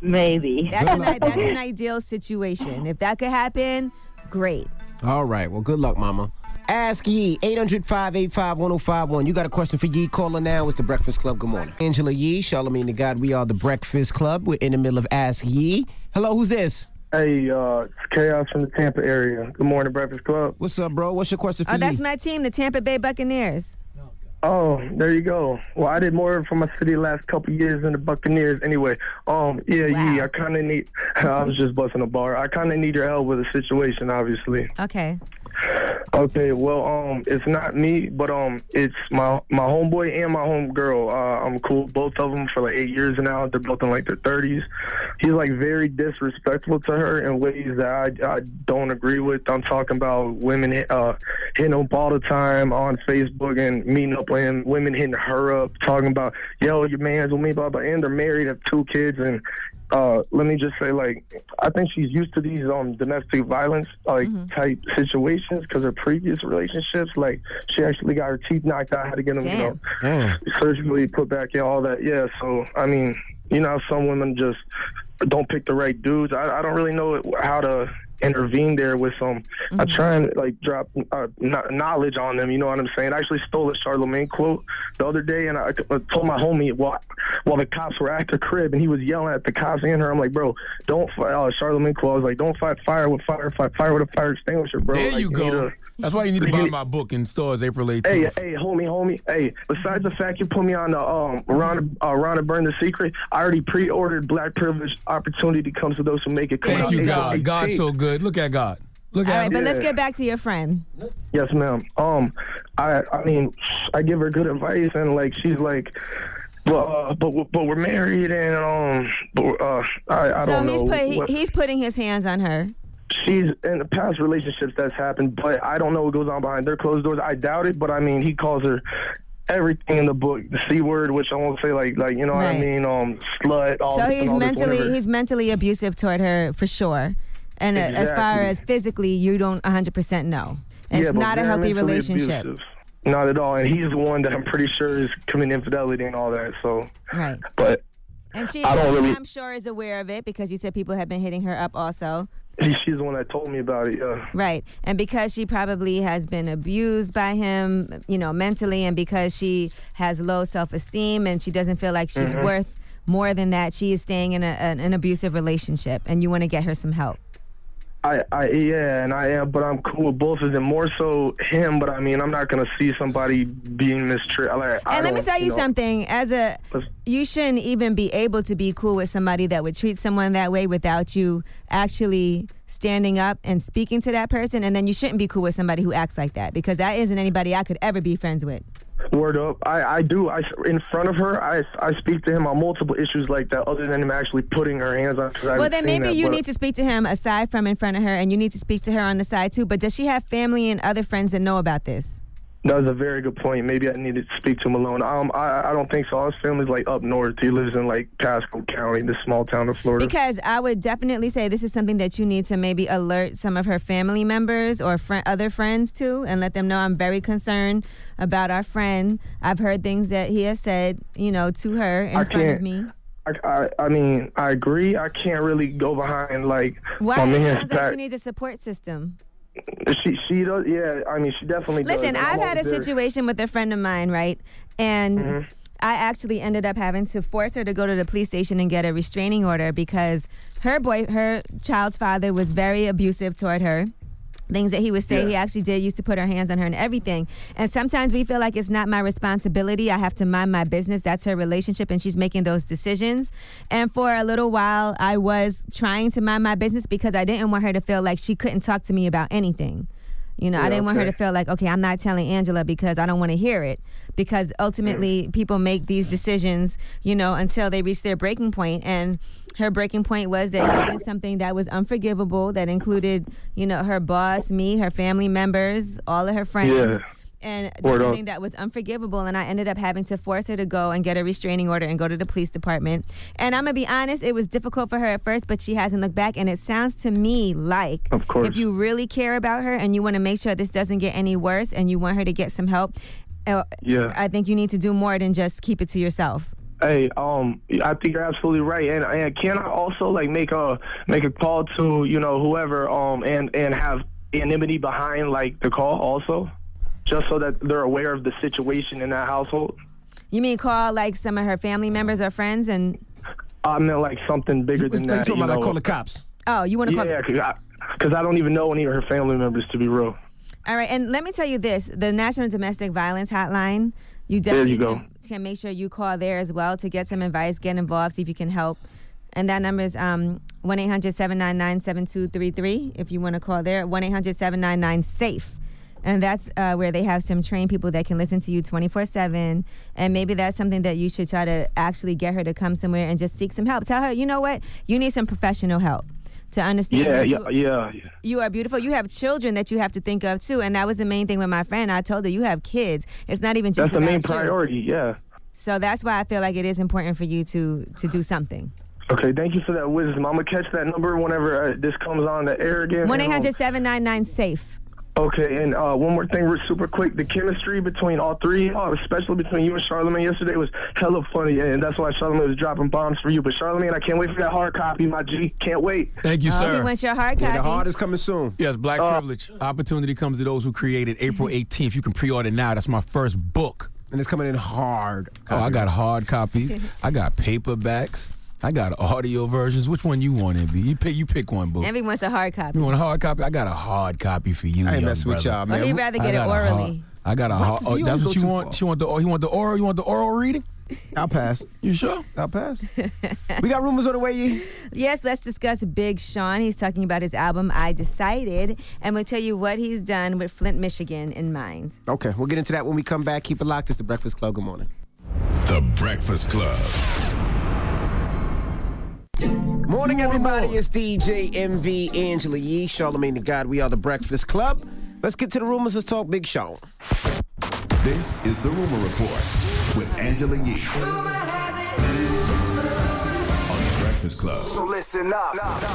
Maybe. That's an ideal situation. If that could happen, great. All right. Well, good luck, Mama. Ask Yee, 800-585-1051. You got a question for Yee? Call her now. It's The Breakfast Club. Good morning. Angela Yee, Charlamagne the God. We are The Breakfast Club. We're in the middle of Ask Yee. Hello, who's this? Hey, it's Chaos from the Tampa area. Good morning, Breakfast Club. What's up, bro? What's your question for Yee? That's my team, the Tampa Bay Buccaneers. Oh, there you go. Well, I did more for my city the last couple years than the Buccaneers. Anyway, Yee, I kind of need. I was just busting a bar. I kind of need your help with the situation, obviously. Okay. Okay, well, it's not me, but it's my homeboy and my homegirl. I'm cool with both of them for like 8 years now. They're both in like their 30s. He's like very disrespectful to her in ways that I don't agree with. I'm talking about women hitting him all the time on Facebook and meeting up with him, women hitting her up, talking about, yo, your man's with me, blah, blah, and they're married, have 2 kids, and let me just say, like, I think she's used to these domestic violence type situations because her previous relationships, like, she actually got her teeth knocked out, had to get them, surgically put back in, all that. Yeah, so I mean, some women just don't pick the right dudes. I don't really know how to intervene there with some. I try and like drop knowledge on them. You know what I'm saying? I actually stole a Charlamagne quote the other day, and I told my homie while the cops were at the crib, and he was yelling at the cops and her. I'm like, bro, don't fight. Charlamagne quote. I was like, don't fight fire with fire. Fight fire with a fire extinguisher, bro. There like, you go. That's why you need to buy my book in stores April 18th. Hey, homie. Hey, besides the fact you put me on the Rhonda Burn the Secret, I already pre-ordered Black Privilege. Opportunity comes to those who make it. Thank you, God. God's so good. Look at God. Look at All right, but let's get back to your friend. Yes, ma'am. I mean, I give her good advice, and like she's like, but we're married, and I don't know. He's putting his hands on her. She's in the past relationships that's happened, but I don't know what goes on behind their closed doors. I doubt it, but I mean, he calls her everything in the book, the C word, which I won't say like you know what I mean, slut. All so this, he's mentally abusive toward her for sure. And as far as physically, you don't 100% know. It's not a healthy relationship. Abusive. Not at all. And he's the one that I'm pretty sure is committing infidelity and all that. So, right. But and I'm sure is aware of it because you said people have been hitting her up also. She's the one that told me about it, yeah. Right. And because she probably has been abused by him, mentally, and because she has low self-esteem and she doesn't feel like she's worth more than that, she is staying in an abusive relationship, and you want to get her some help. I am, but I'm cool with both of them. More so him, but I mean, I'm not gonna see somebody being mistreated. And let me tell you something. You shouldn't even be able to be cool with somebody that would treat someone that way without you actually standing up and speaking to that person. And then you shouldn't be cool with somebody who acts like that, because that isn't anybody I could ever be friends with. Word up. I do. In front of her, I speak to him on multiple issues like that, other than him actually putting her hands on her. Well, then maybe you need to speak to him aside from in front of her, and you need to speak to her on the side too. But does she have family and other friends that know about this? That was a very good point. Maybe I need to speak to him alone. I don't think so. His family's like up north. He lives in like Pasco County, this small town of Florida. Because I would definitely say this is something that you need to maybe alert some of her family members or other friends to, and let them know I'm very concerned about our friend. I've heard things that he has said, to her in front of me. I mean, I agree. I can't really go behind like. Why? It sounds like she needs a support system. She does, yeah. I mean, she definitely does. Listen, I've had a situation with a friend of mine, right? And I actually ended up having to force her to go to the police station and get a restraining order because her child's father was very abusive toward her. Things that he would say, he actually used to put her hands on her and everything. And sometimes we feel like it's not my responsibility. I have to mind my business. That's her relationship, and she's making those decisions. And for a little while, I was trying to mind my business because I didn't want her to feel like she couldn't talk to me about anything. I didn't want her to feel like, okay, I'm not telling Angela because I don't want to hear it. Because ultimately, people make these decisions, until they reach their breaking point. And her breaking point was that he did something that was unforgivable, that included, her boss, me, her family members, all of her friends. Yeah. And did something that was unforgivable, and I ended up having to force her to go and get a restraining order and go to the police department. And I'm going to be honest, it was difficult for her at first, but she hasn't looked back. And it sounds to me like if you really care about her and you want to make sure this doesn't get any worse and you want her to get some help, I think you need to do more than just keep it to yourself. Hey, I think you're absolutely right, and can I also like make a call to whoever and have anonymity behind like the call also, just so that they're aware of the situation in that household. You mean call like some of her family members or friends and? I meant like something bigger than that. You like call the cops? Oh, you want to call? Yeah, because I don't even know any of her family members, to be real. All right, and let me tell you this: the National Domestic Violence Hotline. You definitely can make sure you call there as well to get some advice, get involved, see if you can help. And that number is 1-800-799-7233. If you want to call there, 1-800-799-SAFE. And that's where they have some trained people that can listen to you 24/7. And maybe that's something that you should try to actually get her to come somewhere and just seek some help. Tell her, you know what? You need some professional help to understand that you are beautiful. You have children that you have to think of, too. And that was the main thing with my friend. I told her, you have kids. It's not even just that's the main about priority, you. So that's why I feel like it is important for you to do something. Okay, thank you for that wisdom. I'm going to catch that number whenever this comes on the air again. 1-800-799-SAFE. Okay, and one more thing, super quick. The chemistry between all three, especially between you and Charlamagne yesterday, was hella funny, and that's why Charlamagne was dropping bombs for you. But Charlamagne, I can't wait for that hard copy, my G. Can't wait. Thank you, sir. He wants your hard copy. The hard is coming soon. Yes, Black Privilege. Opportunity comes to those who create it. April 18th. You can pre-order now. That's my first book. And it's coming in hard. I got hard copies. I got paperbacks. I got audio versions. Which one you want, Envy? You pick one, boo. Envy wants a hard copy. You want a hard copy? I got a hard copy for you, I ain't young messing with brother. y'all, man. He'd rather get it orally. I got a hard. Oh, that's what you want? You want the oral? You want the oral reading? I'll pass. You sure? I'll pass. We got rumors on the way, Yee? Yes, let's discuss Big Sean. He's talking about his album, I Decided, and we'll tell you what he's done with Flint, Michigan in mind. Okay, we'll get into that when we come back. Keep it locked. It's The Breakfast Club. Good morning. The Breakfast Club. Morning, everybody. It's DJ MV, Angela Yee, Charlamagne the God. We are The Breakfast Club. Let's get to the rumors. Let's talk Big Sean. This is The Rumor Report with Angela Yee on The Breakfast Club. So listen up.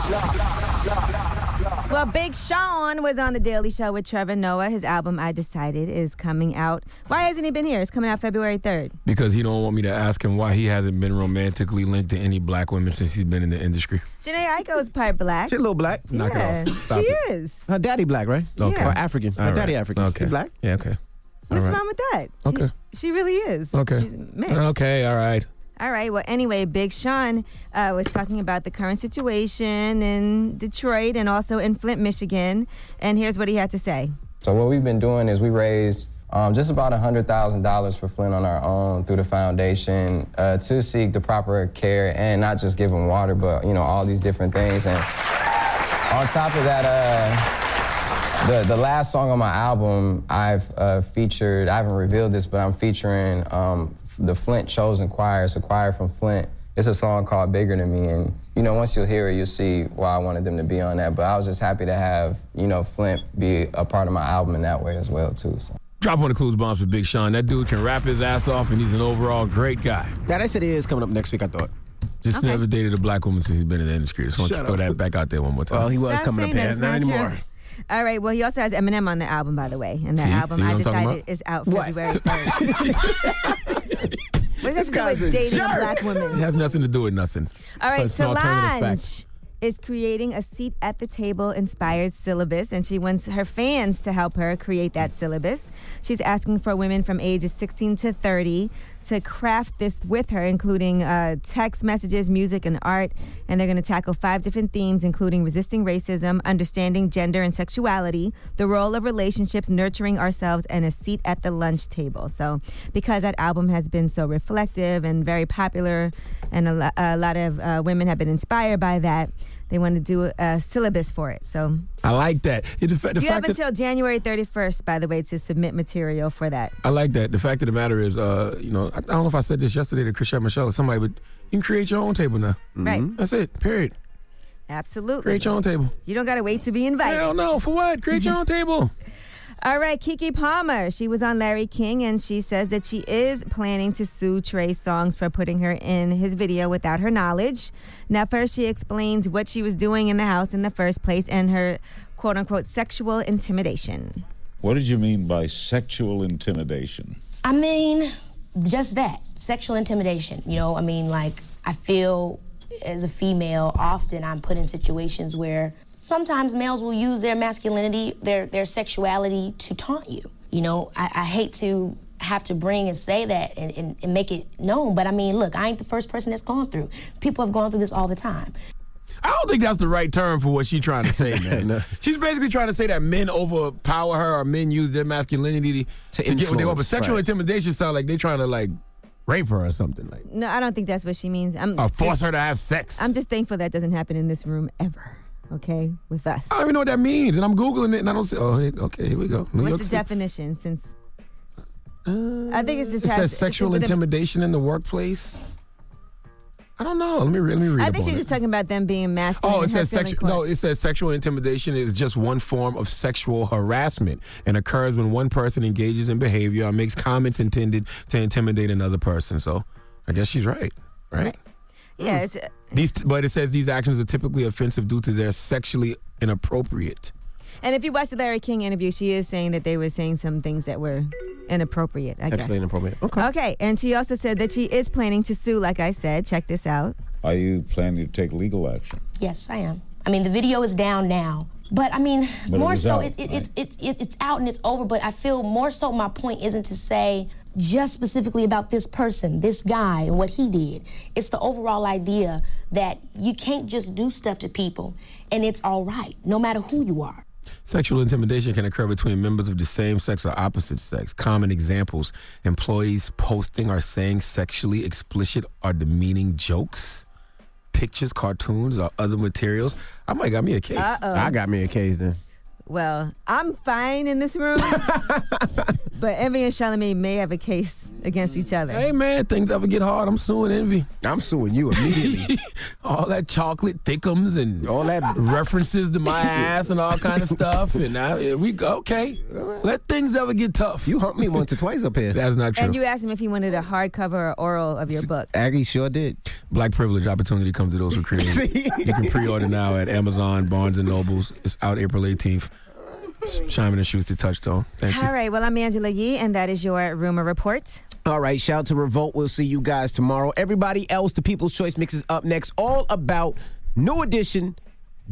Well, Big Sean was on The Daily Show with Trevor Noah. His album, I Decided, is coming out. Why hasn't he been here? It's coming out February 3rd. Because he don't want me to ask him why he hasn't been romantically linked to any black women since he's been in the industry. Jhené Aiko's part black. She's a little black. Knock it off. Stop she it. is. Her daddy black, right? Okay. Or African. Her daddy African. Okay. She black? Yeah, okay. What's wrong with that? Okay. She really is. Okay. She's mixed. Okay, all right. All right. Well, anyway, Big Sean was talking about the current situation in Detroit and also in Flint, Michigan. And here's what he had to say. So what we've been doing is we raised just about $100,000 for Flint on our own through the foundation to seek the proper care and not just give them water, but, all these different things. And on top of that, the last song on my album, I've featured, I haven't revealed this, but I'm featuring the Flint Chosen Choir. It's a choir from Flint. It's a song called Bigger Than Me, and, once you'll hear it, you'll see why I wanted them to be on that. But I was just happy to have, Flint be a part of my album in that way as well, too. So. Drop one of the clues bombs for Big Sean. That dude can rap his ass off, and he's an overall great guy. Yeah, they said he is coming up next week, I thought. Just never dated a black woman since he's been in the industry. Just want to throw that back out there one more time. Well, he was coming up here. Not anymore. True. All right. Well, he also has Eminem on the album, by the way. And that album, I Decided, is out February 3rd. What does that do with dating a black woman? It has nothing to do with nothing. All right, so Solange is creating a seat at the table inspired syllabus, and she wants her fans to help her create that syllabus. She's asking for women from ages 16 to 30 to craft this with her, including text messages, music, and art. And they're going to tackle 5 different themes, including resisting racism, understanding gender and sexuality, the role of relationships, nurturing ourselves, and a seat at the lunch table. So because that album has been so reflective and very popular, and a lot of women have been inspired by that, they want to do a syllabus for it. So I like that. You have until January 31st, by the way, to submit material for that. I like that. The fact of the matter is, I don't know if I said this yesterday to Christian Michelle or somebody, but you can create your own table now. Right. That's it. Period. Absolutely. Create your own table. You don't got to wait to be invited. Hell no. For what? Create your own table. All right, Keke Palmer. She was on Larry King, and she says that she is planning to sue Trey Songz for putting her in his video without her knowledge. Now, first, she explains what she was doing in the house in the first place and her quote-unquote sexual intimidation. What did you mean by sexual intimidation? I mean, just that, sexual intimidation. You know, I mean, like, I feel as a female, often I'm put in situations where sometimes males will use their masculinity, their sexuality to taunt you. You know, I hate to have to bring and say that and make it known, but I mean, look, I ain't the first person that's gone through. People have gone through this all the time. I don't think that's the right term for what she's trying to say, man. No. She's basically trying to say that men overpower her or men use their masculinity to get what they want. But sexual intimidation sounds like they're trying to, like, rape her or something. Like. No, I don't think that's what she means. Or force her to have sex. I'm just thankful that doesn't happen in this room ever, okay, with us. I don't even know what that means, and I'm Googling it, and I don't see, okay, here we go. What's the definition, since... I think it's just... It says sexual intimidation in the workplace. I don't know. Let me read. I think she's just talking about them being masculine. Oh, it says it says sexual intimidation is just one form of sexual harassment and occurs when one person engages in behavior or makes comments intended to intimidate another person. So, I guess she's right. Yeah, it's but it says these actions are typically offensive due to their sexually inappropriate. And if you watch the Larry King interview, she is saying that they were saying some things that were inappropriate, I guess. Sexually inappropriate. Okay, and she also said that she is planning to sue, like I said. Check this out. Are you planning to take legal action? Yes, I am. I mean, the video is down now. But, I mean, but more so, out, it's out and it's over. But I feel more so my point isn't to say just specifically about this person, this guy, and what he did. It's the overall idea that you can't just do stuff to people and it's all right, no matter who you are. Sexual intimidation can occur between members of the same sex or opposite sex. Common examples: employees posting or saying sexually explicit or demeaning jokes, pictures, cartoons, or other materials. I might got me a case. I got me a case then. Well, I'm fine in this room, but Envy and Charlamagne may have a case against each other. Hey, man, things ever get hard, I'm suing Envy. I'm suing you immediately. All that chocolate thickums and all that references to my ass and all kind of stuff. And now we go, okay, let things ever get tough. You humped me once or twice up here. That's not true. And you asked him if he wanted a hardcover or oral of your book. Aggie sure did. Black privilege opportunity comes to those who create. You can pre-order now at Amazon, Barnes & Nobles. It's out April 18th. Simon & Schuster Touchstone. Thank you. All right. Well, I'm Angela Yee, and that is your Rumor Report. All right. Shout out to Revolt. We'll see you guys tomorrow. Everybody else, the People's Choice Mix is up next. All about New Edition